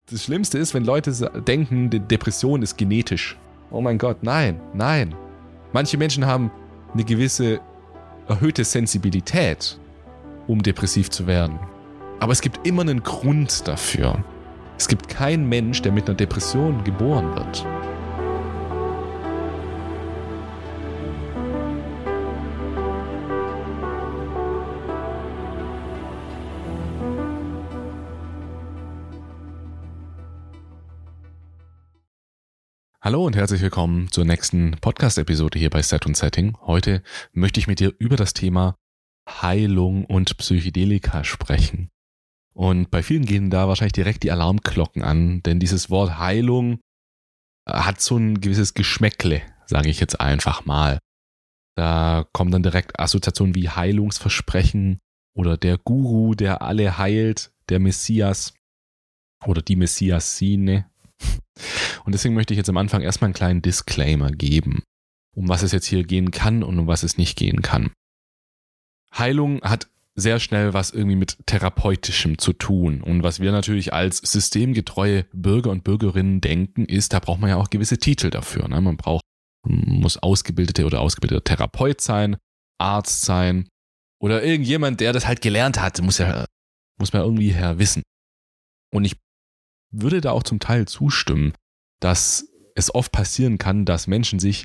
Das Schlimmste ist, wenn Leute denken, die Depression ist genetisch. Oh mein Gott, nein. Manche Menschen haben eine gewisse erhöhte Sensibilität, um depressiv zu werden. Aber es gibt immer einen Grund dafür. Es gibt keinen Mensch, der mit einer Depression geboren wird. Hallo und herzlich willkommen zur nächsten Podcast-Episode hier bei Set und Setting. Heute möchte ich mit dir über das Thema Heilung und Psychedelika sprechen. Und bei vielen gehen da wahrscheinlich direkt die Alarmglocken an, denn dieses Wort Heilung hat so ein gewisses Geschmäckle, sage ich jetzt einfach mal. Da kommen dann direkt Assoziationen wie Heilungsversprechen oder der Guru, der alle heilt, der Messias oder die Messiasine. Und deswegen möchte ich jetzt am Anfang erstmal einen kleinen Disclaimer geben, um was es jetzt hier gehen kann und um was es nicht gehen kann. Heilung hat sehr schnell was irgendwie mit Therapeutischem zu tun. Und was wir natürlich als systemgetreue Bürger und Bürgerinnen denken, ist, da braucht man ja auch gewisse Titel dafür. Ne? Man muss ausgebildeter Therapeut sein, Arzt sein oder irgendjemand, der das halt gelernt hat, muss man irgendwie wissen. Und ich würde da auch zum Teil zustimmen, dass es oft passieren kann, dass Menschen sich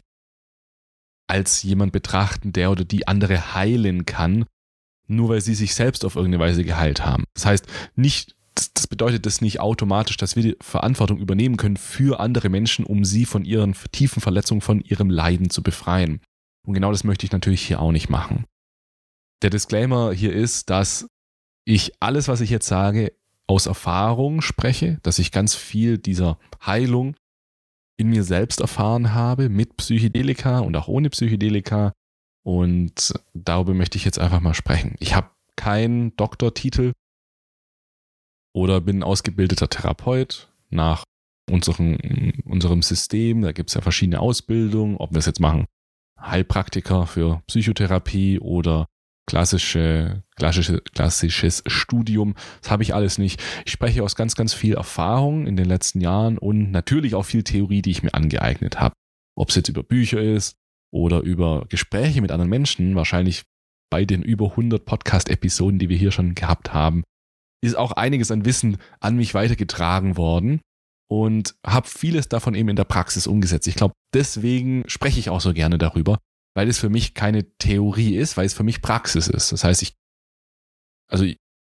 als jemand betrachten, der oder die andere heilen kann, nur weil sie sich selbst auf irgendeine Weise geheilt haben. Das heißt, das bedeutet das nicht automatisch, dass wir die Verantwortung übernehmen können für andere Menschen, um sie von ihren tiefen Verletzungen, von ihrem Leiden zu befreien. Und genau das möchte ich natürlich hier auch nicht machen. Der Disclaimer hier ist, dass ich alles, was ich jetzt sage, aus Erfahrung spreche, dass ich ganz viel dieser Heilung in mir selbst erfahren habe, mit Psychedelika und auch ohne Psychedelika. Und darüber möchte ich jetzt einfach mal sprechen. Ich habe keinen Doktortitel oder bin ausgebildeter Therapeut nach unserem System. Da gibt es ja verschiedene Ausbildungen, ob wir es jetzt machen, Heilpraktiker für Psychotherapie oder klassisches Studium. Das habe ich alles nicht. Ich spreche aus ganz, ganz viel Erfahrung in den letzten Jahren und natürlich auch viel Theorie, die ich mir angeeignet habe. Ob es jetzt über Bücher ist oder über Gespräche mit anderen Menschen, wahrscheinlich bei den über 100 Podcast-Episoden, die wir hier schon gehabt haben, ist auch einiges an Wissen an mich weitergetragen worden und habe vieles davon eben in der Praxis umgesetzt. Ich glaube, deswegen spreche ich auch so gerne darüber, weil es für mich keine Theorie ist, weil es für mich Praxis ist. Das heißt, da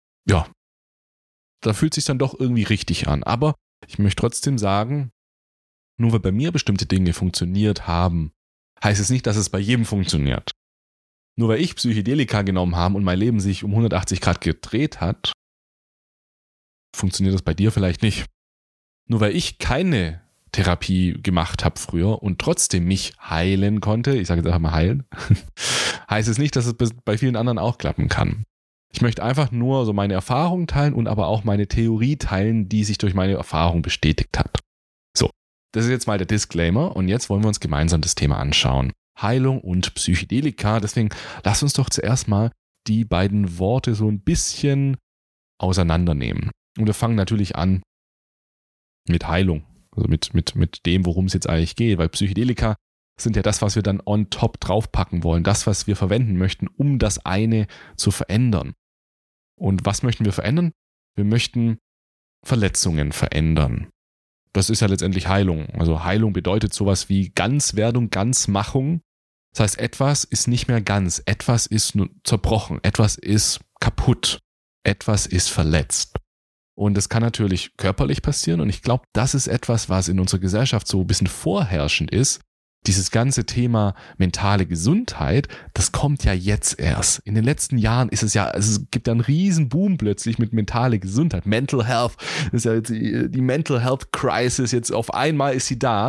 fühlt es sich dann doch irgendwie richtig an. Aber ich möchte trotzdem sagen, nur weil bei mir bestimmte Dinge funktioniert haben, heißt es nicht, dass es bei jedem funktioniert. Nur weil ich Psychedelika genommen habe und mein Leben sich um 180 Grad gedreht hat, funktioniert das bei dir vielleicht nicht. Nur weil ich keine Therapie gemacht habe früher und trotzdem mich heilen konnte, ich sage jetzt einfach mal heilen, heißt es nicht, dass es bei vielen anderen auch klappen kann. Ich möchte einfach nur so meine Erfahrungen teilen und aber auch meine Theorie teilen, die sich durch meine Erfahrung bestätigt hat. So, das ist jetzt mal der Disclaimer und jetzt wollen wir uns gemeinsam das Thema anschauen. Heilung und Psychedelika. Deswegen lass uns doch zuerst mal die beiden Worte so ein bisschen auseinandernehmen. Und wir fangen natürlich an mit Heilung. Also mit dem, worum es jetzt eigentlich geht. Weil Psychedelika sind ja das, was wir dann on top draufpacken wollen. Das, was wir verwenden möchten, um das eine zu verändern. Und was möchten wir verändern? Wir möchten Verletzungen verändern. Das ist ja letztendlich Heilung. Also Heilung bedeutet sowas wie Ganzwerdung, Ganzmachung. Das heißt, etwas ist nicht mehr ganz. Etwas ist nur zerbrochen. Etwas ist kaputt. Etwas ist verletzt. Und das kann natürlich körperlich passieren und ich glaube, das ist etwas, was in unserer Gesellschaft so ein bisschen vorherrschend ist. Dieses ganze Thema mentale Gesundheit, das kommt ja jetzt erst. In den letzten Jahren ist es gibt ja einen riesen Boom plötzlich mit mentale Gesundheit. Mental Health, das ist ja jetzt die Mental Health Crisis, jetzt auf einmal ist sie da.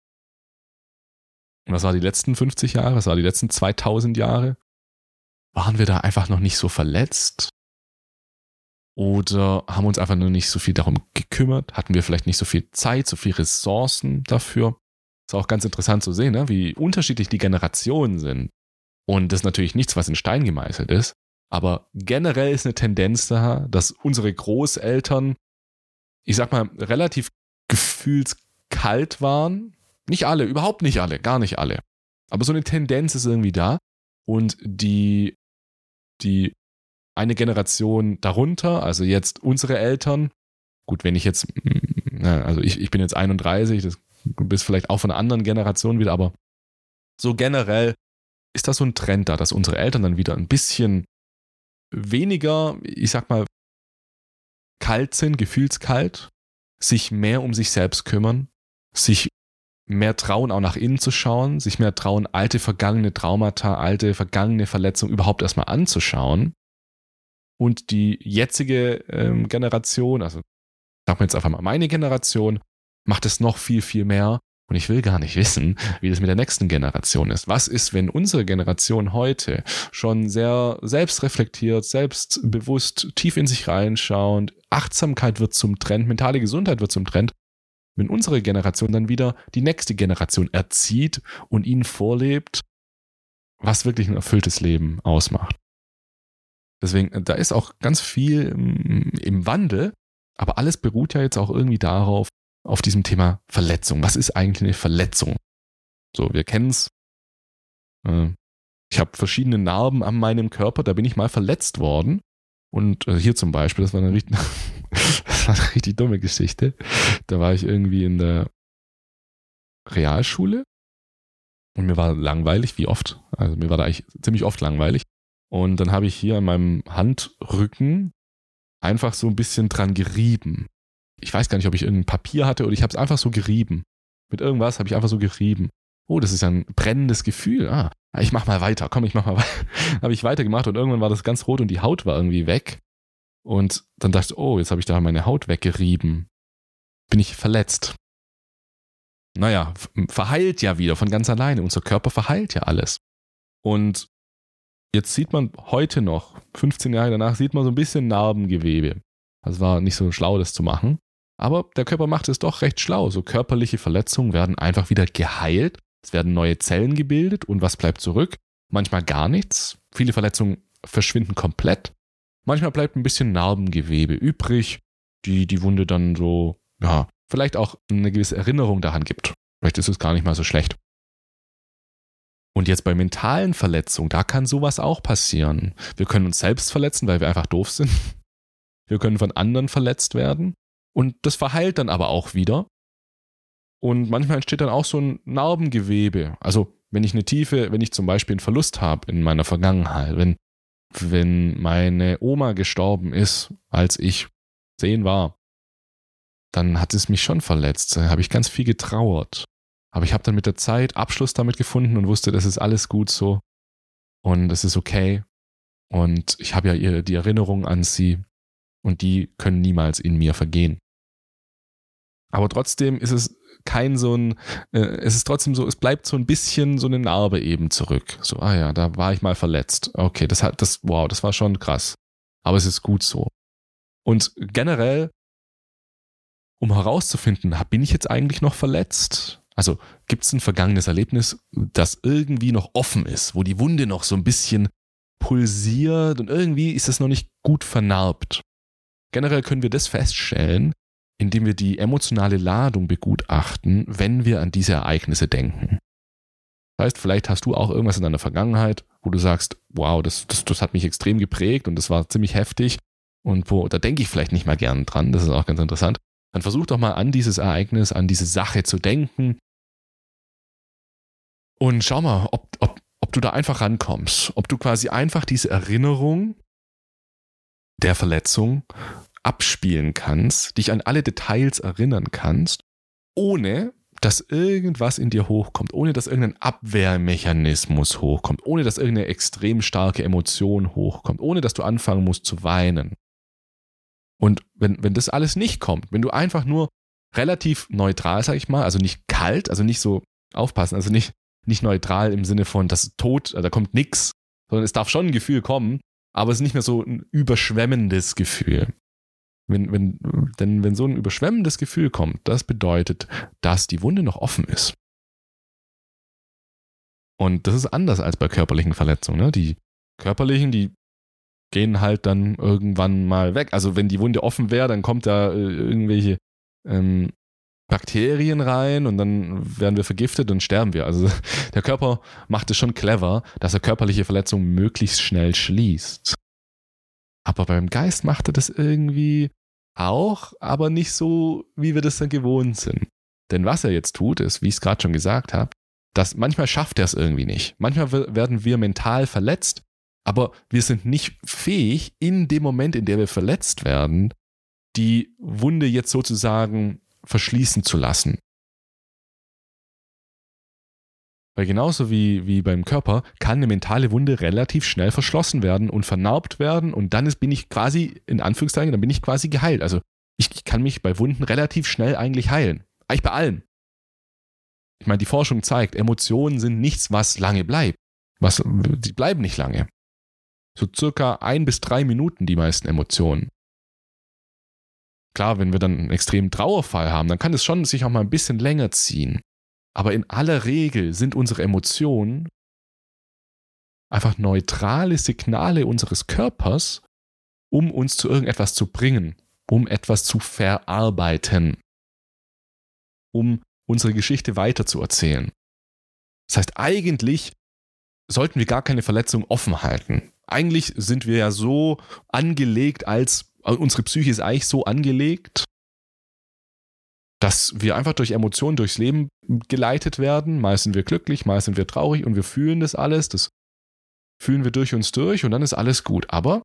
Und was war die letzten 50 Jahre, was war die letzten 2000 Jahre? Waren wir da einfach noch nicht so verletzt? Oder haben uns einfach nur nicht so viel darum gekümmert? Hatten wir vielleicht nicht so viel Zeit, so viel Ressourcen dafür? Ist auch ganz interessant zu sehen, ne? Wie unterschiedlich die Generationen sind. Und das ist natürlich nichts, was in Stein gemeißelt ist. Aber generell ist eine Tendenz da, dass unsere Großeltern ich sag mal, relativ gefühlskalt waren. Nicht alle, überhaupt nicht alle, gar nicht alle. Aber so eine Tendenz ist irgendwie da. Und die eine Generation darunter, also jetzt unsere Eltern, gut, wenn ich jetzt, also ich bin jetzt 31, du bist vielleicht auch von einer anderen Generation wieder, aber so generell ist da so ein Trend da, dass unsere Eltern dann wieder ein bisschen weniger, ich sag mal, kalt sind, gefühlskalt, sich mehr um sich selbst kümmern, sich mehr trauen, auch nach innen zu schauen, sich mehr trauen, alte vergangene Traumata, alte vergangene Verletzungen überhaupt erstmal anzuschauen. Und die jetzige Generation, also sagen wir jetzt einfach mal meine Generation, macht es noch viel, viel mehr. Und ich will gar nicht wissen, wie das mit der nächsten Generation ist. Was ist, wenn unsere Generation heute schon sehr selbstreflektiert, selbstbewusst, tief in sich reinschaut, Achtsamkeit wird zum Trend, mentale Gesundheit wird zum Trend, wenn unsere Generation dann wieder die nächste Generation erzieht und ihnen vorlebt, was wirklich ein erfülltes Leben ausmacht. Deswegen, da ist auch ganz viel im Wandel, aber alles beruht ja jetzt auch irgendwie darauf, auf diesem Thema Verletzung. Was ist eigentlich eine Verletzung? So, wir kennen es. Ich habe verschiedene Narben an meinem Körper, da bin ich mal verletzt worden. Und hier zum Beispiel, das war eine richtig dumme Geschichte. Da war ich irgendwie in der Realschule und mir war langweilig, wie oft. Also mir war da eigentlich ziemlich oft langweilig. Und dann habe ich hier an meinem Handrücken einfach so ein bisschen dran gerieben. Ich weiß gar nicht, ob ich irgendein Papier hatte oder ich habe es einfach so gerieben. Mit irgendwas habe ich einfach so gerieben. Oh, das ist ja ein brennendes Gefühl. Ich mach mal weiter. Komm, ich mach mal weiter. Habe ich weitergemacht und irgendwann war das ganz rot und die Haut war irgendwie weg. Und dann dachte ich, oh, jetzt habe ich da meine Haut weggerieben. Bin ich verletzt. Naja, verheilt ja wieder von ganz alleine. Unser Körper verheilt ja alles. Und jetzt sieht man heute noch, 15 Jahre danach, sieht man so ein bisschen Narbengewebe. Das war nicht so schlau, das zu machen. Aber der Körper macht es doch recht schlau. So körperliche Verletzungen werden einfach wieder geheilt. Es werden neue Zellen gebildet und was bleibt zurück? Manchmal gar nichts. Viele Verletzungen verschwinden komplett. Manchmal bleibt ein bisschen Narbengewebe übrig, die Wunde dann so, ja, vielleicht auch eine gewisse Erinnerung daran gibt. Vielleicht ist es gar nicht mal so schlecht. Und jetzt bei mentalen Verletzungen, da kann sowas auch passieren. Wir können uns selbst verletzen, weil wir einfach doof sind. Wir können von anderen verletzt werden. Und das verheilt dann aber auch wieder. Und manchmal entsteht dann auch so ein Narbengewebe. Also wenn ich zum Beispiel einen Verlust habe in meiner Vergangenheit, wenn meine Oma gestorben ist, als ich 10 war, dann hat es mich schon verletzt. Da habe ich ganz viel getrauert. Aber ich habe dann mit der Zeit Abschluss damit gefunden und wusste, das ist alles gut so. Und es ist okay. Und ich habe ja die Erinnerung an sie. Und die können niemals in mir vergehen. Aber trotzdem ist es es ist trotzdem so, es bleibt so ein bisschen so eine Narbe eben zurück. So, ja, da war ich mal verletzt. Okay, das war schon krass. Aber es ist gut so. Und generell, um herauszufinden, bin ich jetzt eigentlich noch verletzt? Also gibt es ein vergangenes Erlebnis, das irgendwie noch offen ist, wo die Wunde noch so ein bisschen pulsiert und irgendwie ist es noch nicht gut vernarbt. Generell können wir das feststellen, indem wir die emotionale Ladung begutachten, wenn wir an diese Ereignisse denken. Das heißt, vielleicht hast du auch irgendwas in deiner Vergangenheit, wo du sagst, wow, das hat mich extrem geprägt und das war ziemlich heftig und da denke ich vielleicht nicht mal gern dran, das ist auch ganz interessant. Dann versuch doch mal an dieses Ereignis, an diese Sache zu denken und schau mal, ob du da einfach rankommst, ob du quasi einfach diese Erinnerung der Verletzung abspielen kannst, dich an alle Details erinnern kannst, ohne dass irgendwas in dir hochkommt, ohne dass irgendein Abwehrmechanismus hochkommt, ohne dass irgendeine extrem starke Emotion hochkommt, ohne dass du anfangen musst zu weinen. Und wenn das alles nicht kommt, wenn du einfach nur relativ neutral, sag ich mal, also nicht kalt, also nicht so aufpassen, also nicht neutral im Sinne von, das ist tot, da kommt nichts, sondern es darf schon ein Gefühl kommen, aber es ist nicht mehr so ein überschwemmendes Gefühl. Wenn so ein überschwemmendes Gefühl kommt, das bedeutet, dass die Wunde noch offen ist. Und das ist anders als bei körperlichen Verletzungen. Ne? Die körperlichen, die gehen halt dann irgendwann mal weg. Also wenn die Wunde offen wäre, dann kommt da irgendwelche Bakterien rein und dann werden wir vergiftet und sterben wir. Also der Körper macht es schon clever, dass er körperliche Verletzungen möglichst schnell schließt. Aber beim Geist macht er das irgendwie auch, aber nicht so, wie wir das dann gewohnt sind. Denn was er jetzt tut, ist, wie ich es gerade schon gesagt habe, dass manchmal schafft er es irgendwie nicht. Manchmal werden wir mental verletzt, aber wir sind nicht fähig, in dem Moment, in dem wir verletzt werden, die Wunde jetzt sozusagen verschließen zu lassen. Weil genauso wie beim Körper kann eine mentale Wunde relativ schnell verschlossen werden und vernarbt werden und dann bin ich quasi, in Anführungszeichen, dann bin ich quasi geheilt. Also ich kann mich bei Wunden relativ schnell eigentlich heilen. Eigentlich bei allem. Ich meine, die Forschung zeigt, Emotionen sind nichts, was lange bleibt. Die bleiben nicht lange. So circa 1 bis 3 Minuten die meisten Emotionen. Klar, wenn wir dann einen extremen Trauerfall haben, dann kann es schon sich auch mal ein bisschen länger ziehen. Aber in aller Regel sind unsere Emotionen einfach neutrale Signale unseres Körpers, um uns zu irgendetwas zu bringen, um etwas zu verarbeiten, um unsere Geschichte weiterzuerzählen. Das heißt, eigentlich sollten wir gar keine Verletzung offen halten. Eigentlich sind wir ja so angelegt, unsere Psyche ist eigentlich so angelegt, dass wir einfach durch Emotionen durchs Leben geleitet werden. Mal sind wir glücklich, mal sind wir traurig und wir fühlen das alles. Das fühlen wir durch uns durch und dann ist alles gut. Aber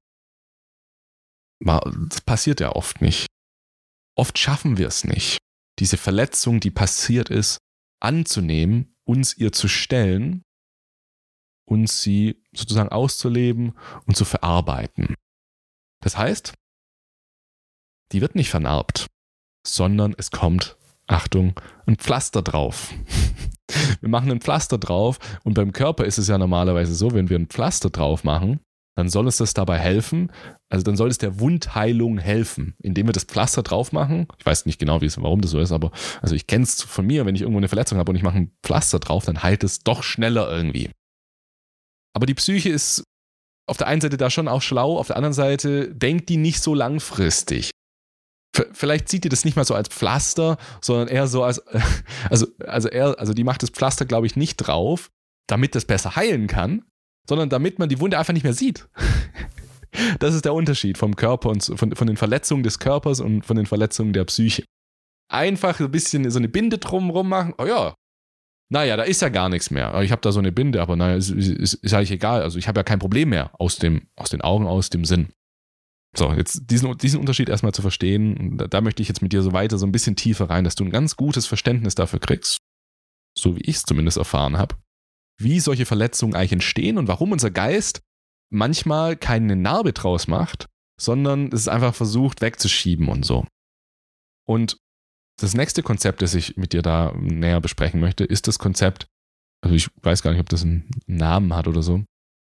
das passiert ja oft nicht. Oft schaffen wir es nicht, diese Verletzung, die passiert ist, anzunehmen, uns ihr zu stellen, uns sie sozusagen auszuleben und zu verarbeiten. Das heißt, die wird nicht vernarbt, sondern es kommt, Achtung, ein Pflaster drauf. Wir machen ein Pflaster drauf und beim Körper ist es ja normalerweise so, wenn wir ein Pflaster drauf machen, dann soll es das dabei helfen, also dann soll es der Wundheilung helfen, indem wir das Pflaster drauf machen. Ich weiß nicht genau, warum das so ist, aber also ich kenne es von mir, wenn ich irgendwo eine Verletzung habe und ich mache ein Pflaster drauf, dann heilt es doch schneller irgendwie. Aber die Psyche ist auf der einen Seite da schon auch schlau, auf der anderen Seite denkt die nicht so langfristig. Vielleicht sieht die das nicht mal so als Pflaster, sondern eher so als, also die macht das Pflaster, glaube ich, nicht drauf, damit das besser heilen kann, sondern damit man die Wunde einfach nicht mehr sieht. Das ist der Unterschied vom Körper und von den Verletzungen des Körpers und von den Verletzungen der Psyche. Einfach ein bisschen so eine Binde drumherum machen, oh ja, naja, da ist ja gar nichts mehr. Ich habe da so eine Binde, aber naja, ist eigentlich egal. Also ich habe ja kein Problem mehr aus den Augen, aus dem Sinn. So, jetzt diesen Unterschied erstmal zu verstehen, da möchte ich jetzt mit dir so weiter, so ein bisschen tiefer rein, dass du ein ganz gutes Verständnis dafür kriegst, so wie ich es zumindest erfahren habe, wie solche Verletzungen eigentlich entstehen und warum unser Geist manchmal keine Narbe draus macht, sondern es einfach versucht wegzuschieben und so. Und das nächste Konzept, das ich mit dir da näher besprechen möchte, ist das Konzept, also ich weiß gar nicht, ob das einen Namen hat oder so,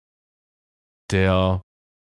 der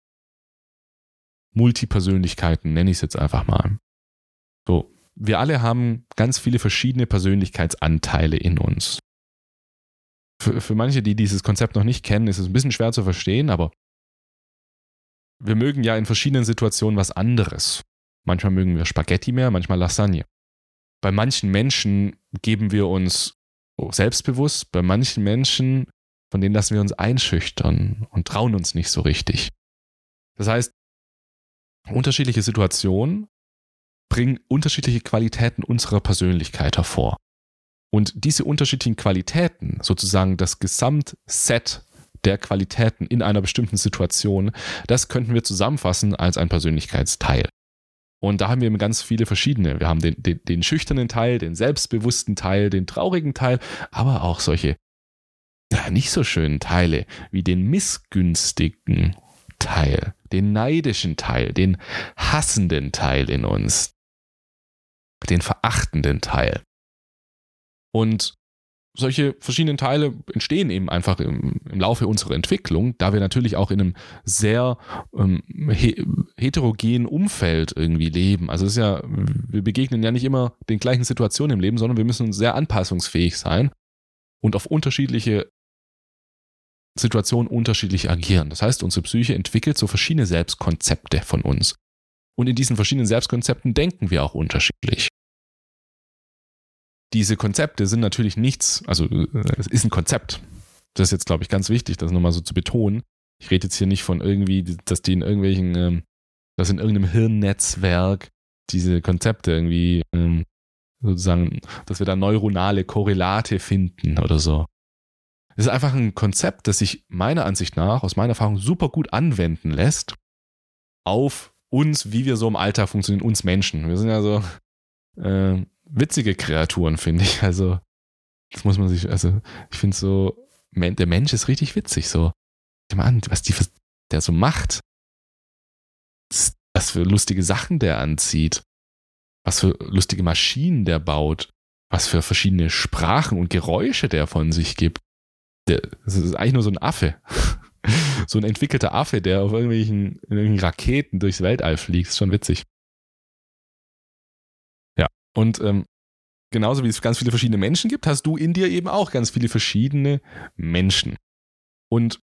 Multipersönlichkeiten, nenne ich es jetzt einfach mal. So, wir alle haben ganz viele verschiedene Persönlichkeitsanteile in uns. Für manche, die dieses Konzept noch nicht kennen, ist es ein bisschen schwer zu verstehen, aber wir mögen ja in verschiedenen Situationen was anderes. Manchmal mögen wir Spaghetti mehr, manchmal Lasagne. Bei manchen Menschen geben wir uns selbstbewusst, bei manchen Menschen, von denen lassen wir uns einschüchtern und trauen uns nicht so richtig. Das heißt, unterschiedliche Situationen bringen unterschiedliche Qualitäten unserer Persönlichkeit hervor. Und diese unterschiedlichen Qualitäten, sozusagen das Gesamtset der Qualitäten in einer bestimmten Situation, das könnten wir zusammenfassen als ein Persönlichkeitsteil. Und da haben wir eben ganz viele verschiedene. Wir haben den schüchternen Teil, den selbstbewussten Teil, den traurigen Teil, aber auch solche nicht so schönen Teile wie den missgünstigen Teil, den neidischen Teil, den hassenden Teil in uns, den verachtenden Teil. Und solche verschiedenen Teile entstehen eben einfach im Laufe unserer Entwicklung, da wir natürlich auch in einem sehr heterogenen Umfeld irgendwie leben. Also es ist ja, wir begegnen ja nicht immer den gleichen Situationen im Leben, sondern wir müssen sehr anpassungsfähig sein und auf unterschiedliche Situationen unterschiedlich agieren. Das heißt, unsere Psyche entwickelt so verschiedene Selbstkonzepte von uns. Und in diesen verschiedenen Selbstkonzepten denken wir auch unterschiedlich. Diese Konzepte sind natürlich nichts, also es ist ein Konzept. Das ist jetzt, glaube ich, ganz wichtig, das nochmal so zu betonen. Ich rede jetzt hier nicht von irgendwie, dass die in irgendwelchen, dass in irgendeinem Hirnnetzwerk diese Konzepte irgendwie sozusagen, dass wir da neuronale Korrelate finden oder so. Es ist einfach ein Konzept, das sich meiner Ansicht nach, aus meiner Erfahrung, super gut anwenden lässt auf uns, wie wir so im Alltag funktionieren, uns Menschen. Wir sind ja so witzige Kreaturen, finde ich. Also, das muss man sich, also, ich finde so, der Mensch ist richtig witzig, so. Schau mal an, was der so macht. Was für lustige Sachen der anzieht. Was für lustige Maschinen der baut. Was für verschiedene Sprachen und Geräusche der von sich gibt. Das ist eigentlich nur so ein Affe. So ein entwickelter Affe, der auf irgendwelchen Raketen durchs Weltall fliegt. Ist schon witzig. Ja, und genauso wie es ganz viele verschiedene Menschen gibt, hast du in dir eben auch ganz viele verschiedene Menschen. Und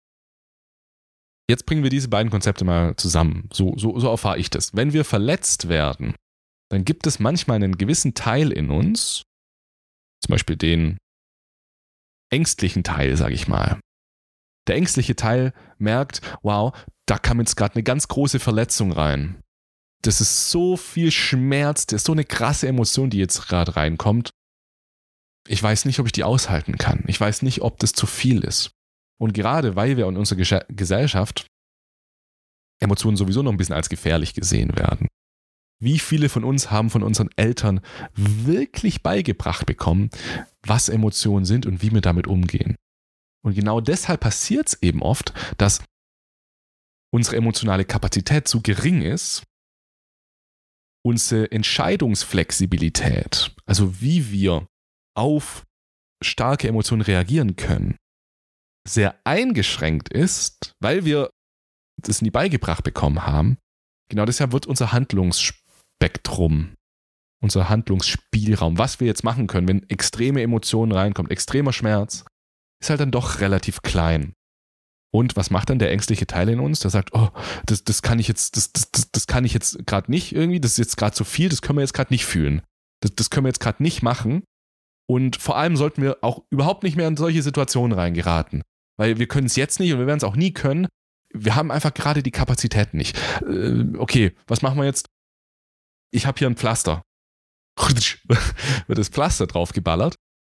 jetzt bringen wir diese beiden Konzepte mal zusammen. So erfahre ich das. Wenn wir verletzt werden, dann gibt es manchmal einen gewissen Teil in uns, zum Beispiel den ängstlichen Teil, sage ich mal. Der ängstliche Teil merkt, wow, da kam jetzt gerade eine ganz große Verletzung rein. Das ist so viel Schmerz, das ist so eine krasse Emotion, die jetzt gerade reinkommt. Ich weiß nicht, ob ich die aushalten kann. Ich weiß nicht, ob das zu viel ist. Und gerade weil wir in unserer Gesellschaft Emotionen sowieso noch ein bisschen als gefährlich gesehen werden. Wie viele von uns haben von unseren Eltern wirklich beigebracht bekommen, was Emotionen sind und wie wir damit umgehen? Und genau deshalb passiert es eben oft, dass unsere emotionale Kapazität zu gering ist, unsere Entscheidungsflexibilität, also wie wir auf starke Emotionen reagieren können, sehr eingeschränkt ist, weil wir das nie beigebracht bekommen haben. Genau deshalb wird unser Handlungsspektrum, unser Handlungsspielraum, was wir jetzt machen können, wenn extreme Emotionen reinkommen, extremer Schmerz, ist halt dann doch relativ klein. Und was macht dann der ängstliche Teil in uns? Der sagt, oh, das kann ich jetzt gerade nicht irgendwie, das ist jetzt gerade zu viel, das können wir jetzt gerade nicht fühlen. Das können wir jetzt gerade nicht machen. Und vor allem sollten wir auch überhaupt nicht mehr in solche Situationen reingeraten. Weil wir können es jetzt nicht und wir werden es auch nie können. Wir haben einfach gerade die Kapazität nicht. Okay, was machen wir jetzt? Ich habe hier ein Pflaster. Wird das Pflaster draufgeballert.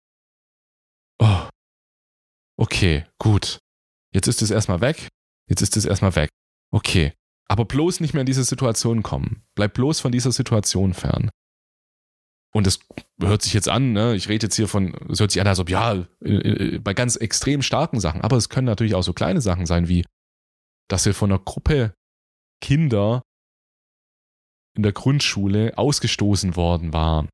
Oh. Okay, gut. Jetzt ist es erstmal weg. Okay. Aber bloß nicht mehr in diese Situation kommen. Bleib bloß von dieser Situation fern. Und das hört sich jetzt an, ne? Ich rede jetzt hier es hört sich an, als ob, ja, bei ganz extrem starken Sachen. Aber es können natürlich auch so kleine Sachen sein, wie, dass wir von einer Gruppe Kinder in der Grundschule ausgestoßen worden waren.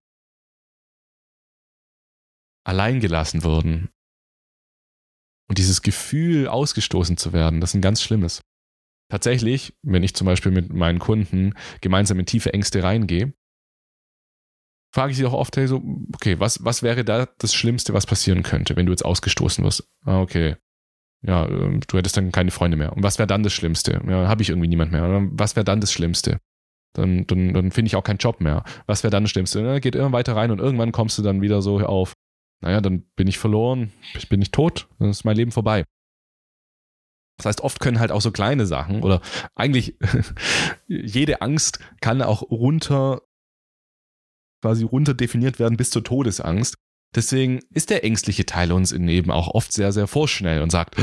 Alleingelassen wurden. Und dieses Gefühl, ausgestoßen zu werden, das ist ein ganz schlimmes. Tatsächlich, wenn ich zum Beispiel mit meinen Kunden gemeinsam in tiefe Ängste reingehe, frage ich sie auch oft, hey, so, okay, was wäre da das Schlimmste, was passieren könnte, wenn du jetzt ausgestoßen wirst? Okay, ja, du hättest dann keine Freunde mehr. Und was wäre dann das Schlimmste? Ja, habe ich irgendwie niemand mehr. Und was wäre dann das Schlimmste? Dann finde ich auch keinen Job mehr. Was wäre dann das Schlimmste? Und dann geht immer weiter rein und irgendwann kommst du dann wieder so auf, naja, dann bin ich verloren, bin ich tot, dann ist mein Leben vorbei. Das heißt, oft können halt auch so kleine Sachen oder eigentlich jede Angst kann auch runter definiert werden bis zur Todesangst. Deswegen ist der ängstliche Teil uns im Leben auch oft sehr, sehr vorschnell und sagt,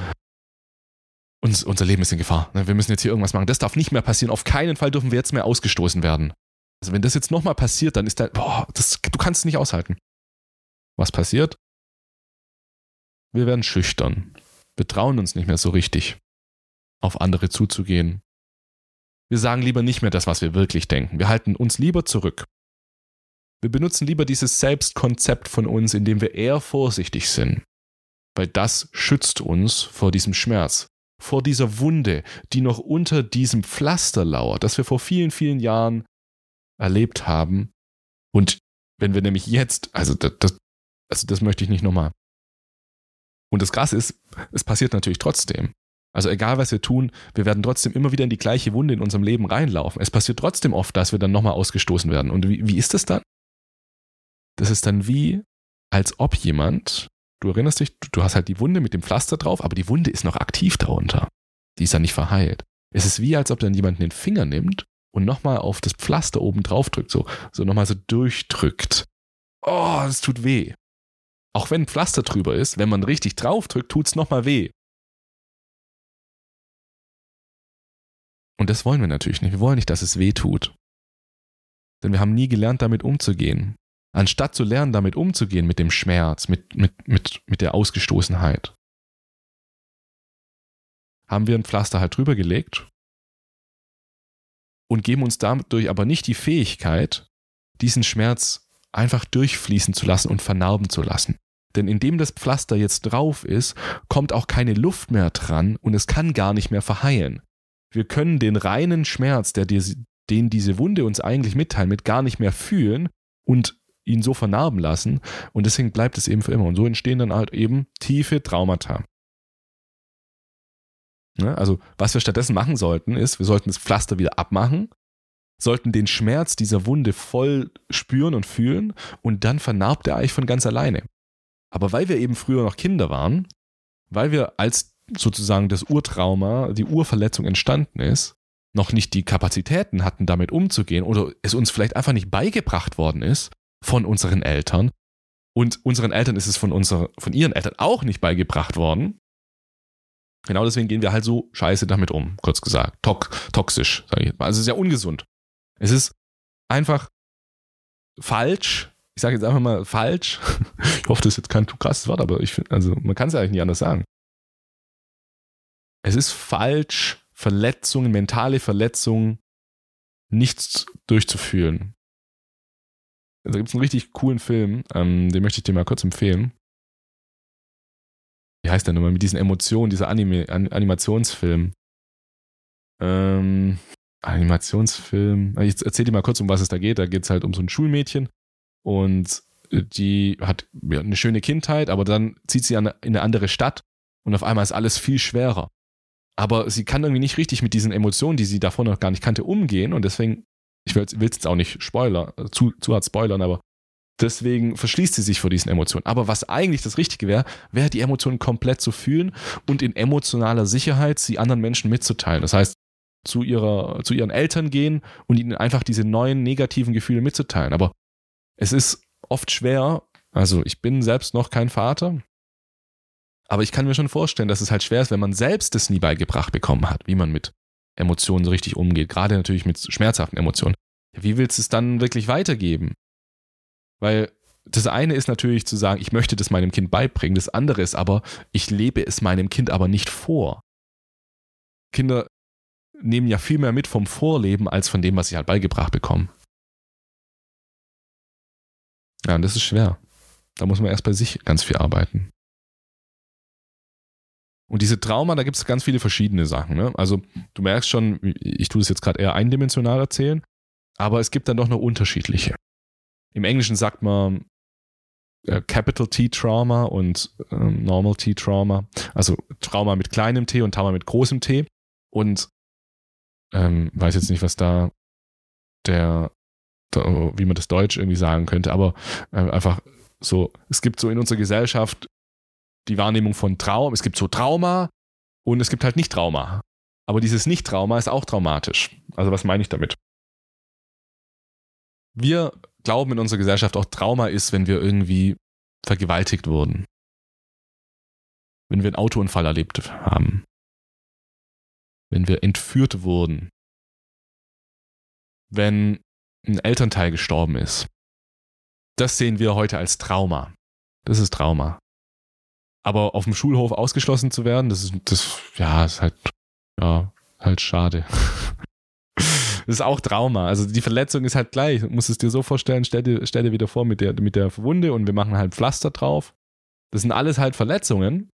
unser Leben ist in Gefahr. Wir müssen jetzt hier irgendwas machen. Das darf nicht mehr passieren. Auf keinen Fall dürfen wir jetzt mehr ausgestoßen werden. Also wenn das jetzt nochmal passiert, dann ist du kannst es nicht aushalten. Was passiert? Wir werden schüchtern. Wir trauen uns nicht mehr so richtig, auf andere zuzugehen. Wir sagen lieber nicht mehr das, was wir wirklich denken. Wir halten uns lieber zurück. Wir benutzen lieber dieses Selbstkonzept von uns, indem wir eher vorsichtig sind. Weil das schützt uns vor diesem Schmerz, vor dieser Wunde, die noch unter diesem Pflaster lauert, das wir vor vielen, vielen Jahren erlebt haben. Und wenn wir nämlich jetzt, das möchte ich nicht nochmal. Und das Krasse ist, es passiert natürlich trotzdem. Also egal, was wir tun, wir werden trotzdem immer wieder in die gleiche Wunde in unserem Leben reinlaufen. Es passiert trotzdem oft, dass wir dann nochmal ausgestoßen werden. Und wie ist das dann? Das ist dann wie, als ob jemand, du erinnerst dich, du hast halt die Wunde mit dem Pflaster drauf, aber die Wunde ist noch aktiv darunter. Die ist ja nicht verheilt. Es ist wie, als ob dann jemand den Finger nimmt und nochmal auf das Pflaster oben drauf drückt, so nochmal so durchdrückt. Oh, das tut weh. Auch wenn ein Pflaster drüber ist, wenn man richtig drauf drückt, tut es nochmal weh. Und das wollen wir natürlich nicht. Wir wollen nicht, dass es weh tut. Denn wir haben nie gelernt, damit umzugehen. Anstatt zu lernen, damit umzugehen, mit dem Schmerz, mit der Ausgestoßenheit, haben wir ein Pflaster halt drüber gelegt und geben uns dadurch aber nicht die Fähigkeit, diesen Schmerz einfach durchfließen zu lassen und vernarben zu lassen. Denn indem das Pflaster jetzt drauf ist, kommt auch keine Luft mehr dran und es kann gar nicht mehr verheilen. Wir können den reinen Schmerz, den diese Wunde uns eigentlich mitteilt, mit gar nicht mehr fühlen und ihn so vernarben lassen. Und deswegen bleibt es eben für immer. Und so entstehen dann halt eben tiefe Traumata. Ja, also was wir stattdessen machen sollten, ist, wir sollten das Pflaster wieder abmachen, sollten den Schmerz dieser Wunde voll spüren und fühlen und dann vernarbt er eigentlich von ganz alleine. Aber weil wir eben früher noch Kinder waren, weil wir als sozusagen das Urtrauma, die Urverletzung entstanden ist, noch nicht die Kapazitäten hatten, damit umzugehen oder es uns vielleicht einfach nicht beigebracht worden ist von unseren Eltern und unseren Eltern ist es von ihren Eltern auch nicht beigebracht worden. Genau deswegen gehen wir halt so scheiße damit um, kurz gesagt. Toxisch, sage ich jetzt mal. Also es ist ja ungesund. Es ist einfach falsch. Ich sage jetzt einfach mal falsch. Ich hoffe, das ist jetzt kein zu krasses Wort, aber ich finde, also man kann es ja eigentlich nicht anders sagen. Es ist falsch, Verletzungen, mentale Verletzungen nicht durchzuführen. Da gibt es einen richtig coolen Film, den möchte ich dir mal kurz empfehlen. Wie heißt der nochmal? Mit diesen Emotionen, dieser Animationsfilm. Animationsfilm. Ich erzähl dir mal kurz, um was es da geht. Da geht es halt um so ein Schulmädchen und die hat eine schöne Kindheit, aber dann zieht sie in eine andere Stadt und auf einmal ist alles viel schwerer. Aber sie kann irgendwie nicht richtig mit diesen Emotionen, die sie davor noch gar nicht kannte, umgehen und deswegen, ich will es jetzt auch nicht zu hart spoilern, aber deswegen verschließt sie sich vor diesen Emotionen. Aber was eigentlich das Richtige wäre die Emotionen komplett zu fühlen und in emotionaler Sicherheit sie anderen Menschen mitzuteilen. Das heißt, zu ihren Eltern gehen und ihnen einfach diese neuen negativen Gefühle mitzuteilen. Aber es ist oft schwer, also ich bin selbst noch kein Vater, aber ich kann mir schon vorstellen, dass es halt schwer ist, wenn man selbst es nie beigebracht bekommen hat, wie man mit Emotionen so richtig umgeht, gerade natürlich mit schmerzhaften Emotionen. Wie willst du es dann wirklich weitergeben? Weil das eine ist natürlich zu sagen, ich möchte das meinem Kind beibringen, das andere ist aber, ich lebe es meinem Kind aber nicht vor. Kinder nehmen ja viel mehr mit vom Vorleben, als von dem, was sie halt beigebracht bekommen. Ja, und das ist schwer. Da muss man erst bei sich ganz viel arbeiten. Und diese Trauma, da gibt es ganz viele verschiedene Sachen. Ne? Also du merkst schon, ich tue das jetzt gerade eher eindimensional erzählen, aber es gibt dann doch noch unterschiedliche. Im Englischen sagt man Capital T Trauma und Normal T Trauma. Also Trauma mit kleinem T und Trauma mit großem T. Und weiß jetzt nicht, was da wie man das Deutsch irgendwie sagen könnte, aber einfach so, es gibt so in unserer Gesellschaft die Wahrnehmung von Traum. Es gibt so Trauma und es gibt halt Nicht-Trauma. Aber dieses Nicht-Trauma ist auch traumatisch. Also was meine ich damit? Wir glauben in unserer Gesellschaft auch, Trauma ist, wenn wir irgendwie vergewaltigt wurden. Wenn wir einen Autounfall erlebt haben. Wenn wir entführt wurden. Wenn ein Elternteil gestorben ist. Das sehen wir heute als Trauma. Das ist Trauma. Aber auf dem Schulhof ausgeschlossen zu werden, das ist halt schade. Das ist auch Trauma. Also die Verletzung ist halt gleich. Du musst es dir so vorstellen, stell dir wieder vor mit der Wunde und wir machen halt Pflaster drauf. Das sind alles halt Verletzungen.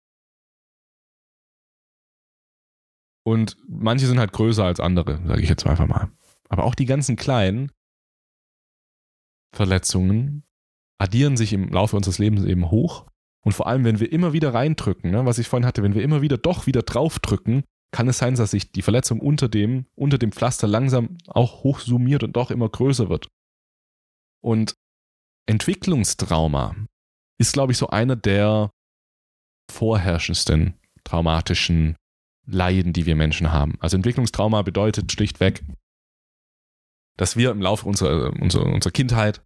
Und manche sind halt größer als andere, sage ich jetzt einfach mal. Aber auch die ganzen kleinen Verletzungen addieren sich im Laufe unseres Lebens eben hoch Und vor allem, wenn wir immer wieder reindrücken, ne, was ich vorhin hatte, wenn wir immer wieder draufdrücken, kann es sein, dass sich die Verletzung unter dem Pflaster langsam auch hochsummiert und doch immer größer wird. Und Entwicklungstrauma ist, glaube ich, so einer der vorherrschendsten traumatischen Leiden, die wir Menschen haben. Also Entwicklungstrauma bedeutet schlichtweg, dass wir im Laufe unserer Kindheit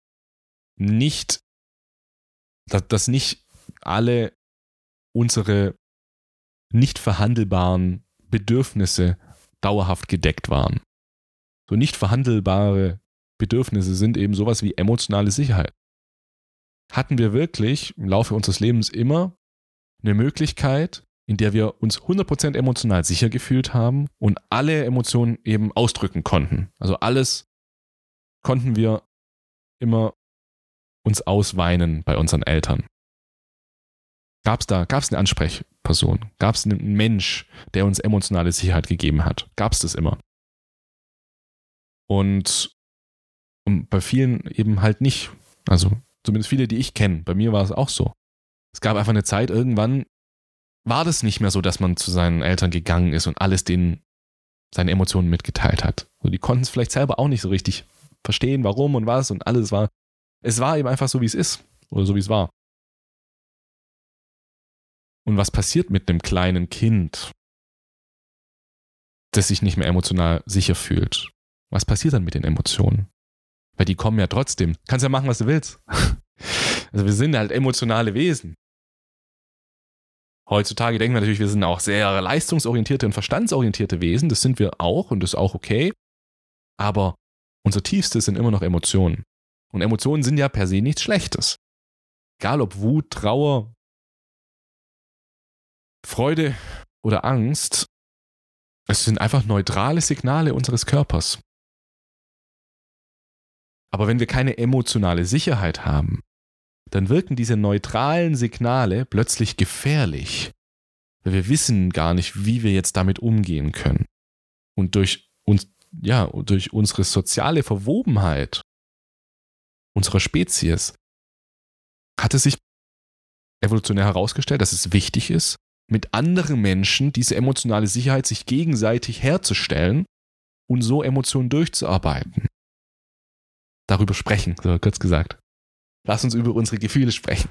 dass nicht alle unsere nicht verhandelbaren Bedürfnisse dauerhaft gedeckt waren. So nicht verhandelbare Bedürfnisse sind eben sowas wie emotionale Sicherheit. Hatten wir wirklich im Laufe unseres Lebens immer eine Möglichkeit, in der wir uns 100% emotional sicher gefühlt haben und alle Emotionen eben ausdrücken konnten. Also alles konnten wir immer uns ausweinen bei unseren Eltern. Gab es eine Ansprechperson? Gab es einen Mensch, der uns emotionale Sicherheit gegeben hat? Gab es das immer? Und bei vielen eben halt nicht. Also zumindest viele, die ich kenne. Bei mir war es auch so. Es gab einfach eine Zeit, irgendwann war das nicht mehr so, dass man zu seinen Eltern gegangen ist und alles denen seine Emotionen mitgeteilt hat. So, die konnten es vielleicht selber auch nicht so richtig verstehen, warum und was und alles war. Es war eben einfach so, wie es ist oder so, wie es war. Und was passiert mit einem kleinen Kind, das sich nicht mehr emotional sicher fühlt? Was passiert dann mit den Emotionen? Weil die kommen ja trotzdem. Kannst ja machen, was du willst. Also wir sind halt emotionale Wesen. Heutzutage denken wir natürlich, wir sind auch sehr leistungsorientierte und verstandsorientierte Wesen. Das sind wir auch und das ist auch okay. Aber unser Tiefstes sind immer noch Emotionen. Und Emotionen sind ja per se nichts Schlechtes. Egal ob Wut, Trauer, Freude oder Angst, es sind einfach neutrale Signale unseres Körpers. Aber wenn wir keine emotionale Sicherheit haben, dann wirken diese neutralen Signale plötzlich gefährlich, weil wir wissen gar nicht, wie wir jetzt damit umgehen können. Und durch unsere soziale Verwobenheit unserer Spezies hat es sich evolutionär herausgestellt, dass es wichtig ist, mit anderen Menschen diese emotionale Sicherheit sich gegenseitig herzustellen und so Emotionen durchzuarbeiten. Darüber sprechen, so kurz gesagt. Lass uns über unsere Gefühle sprechen.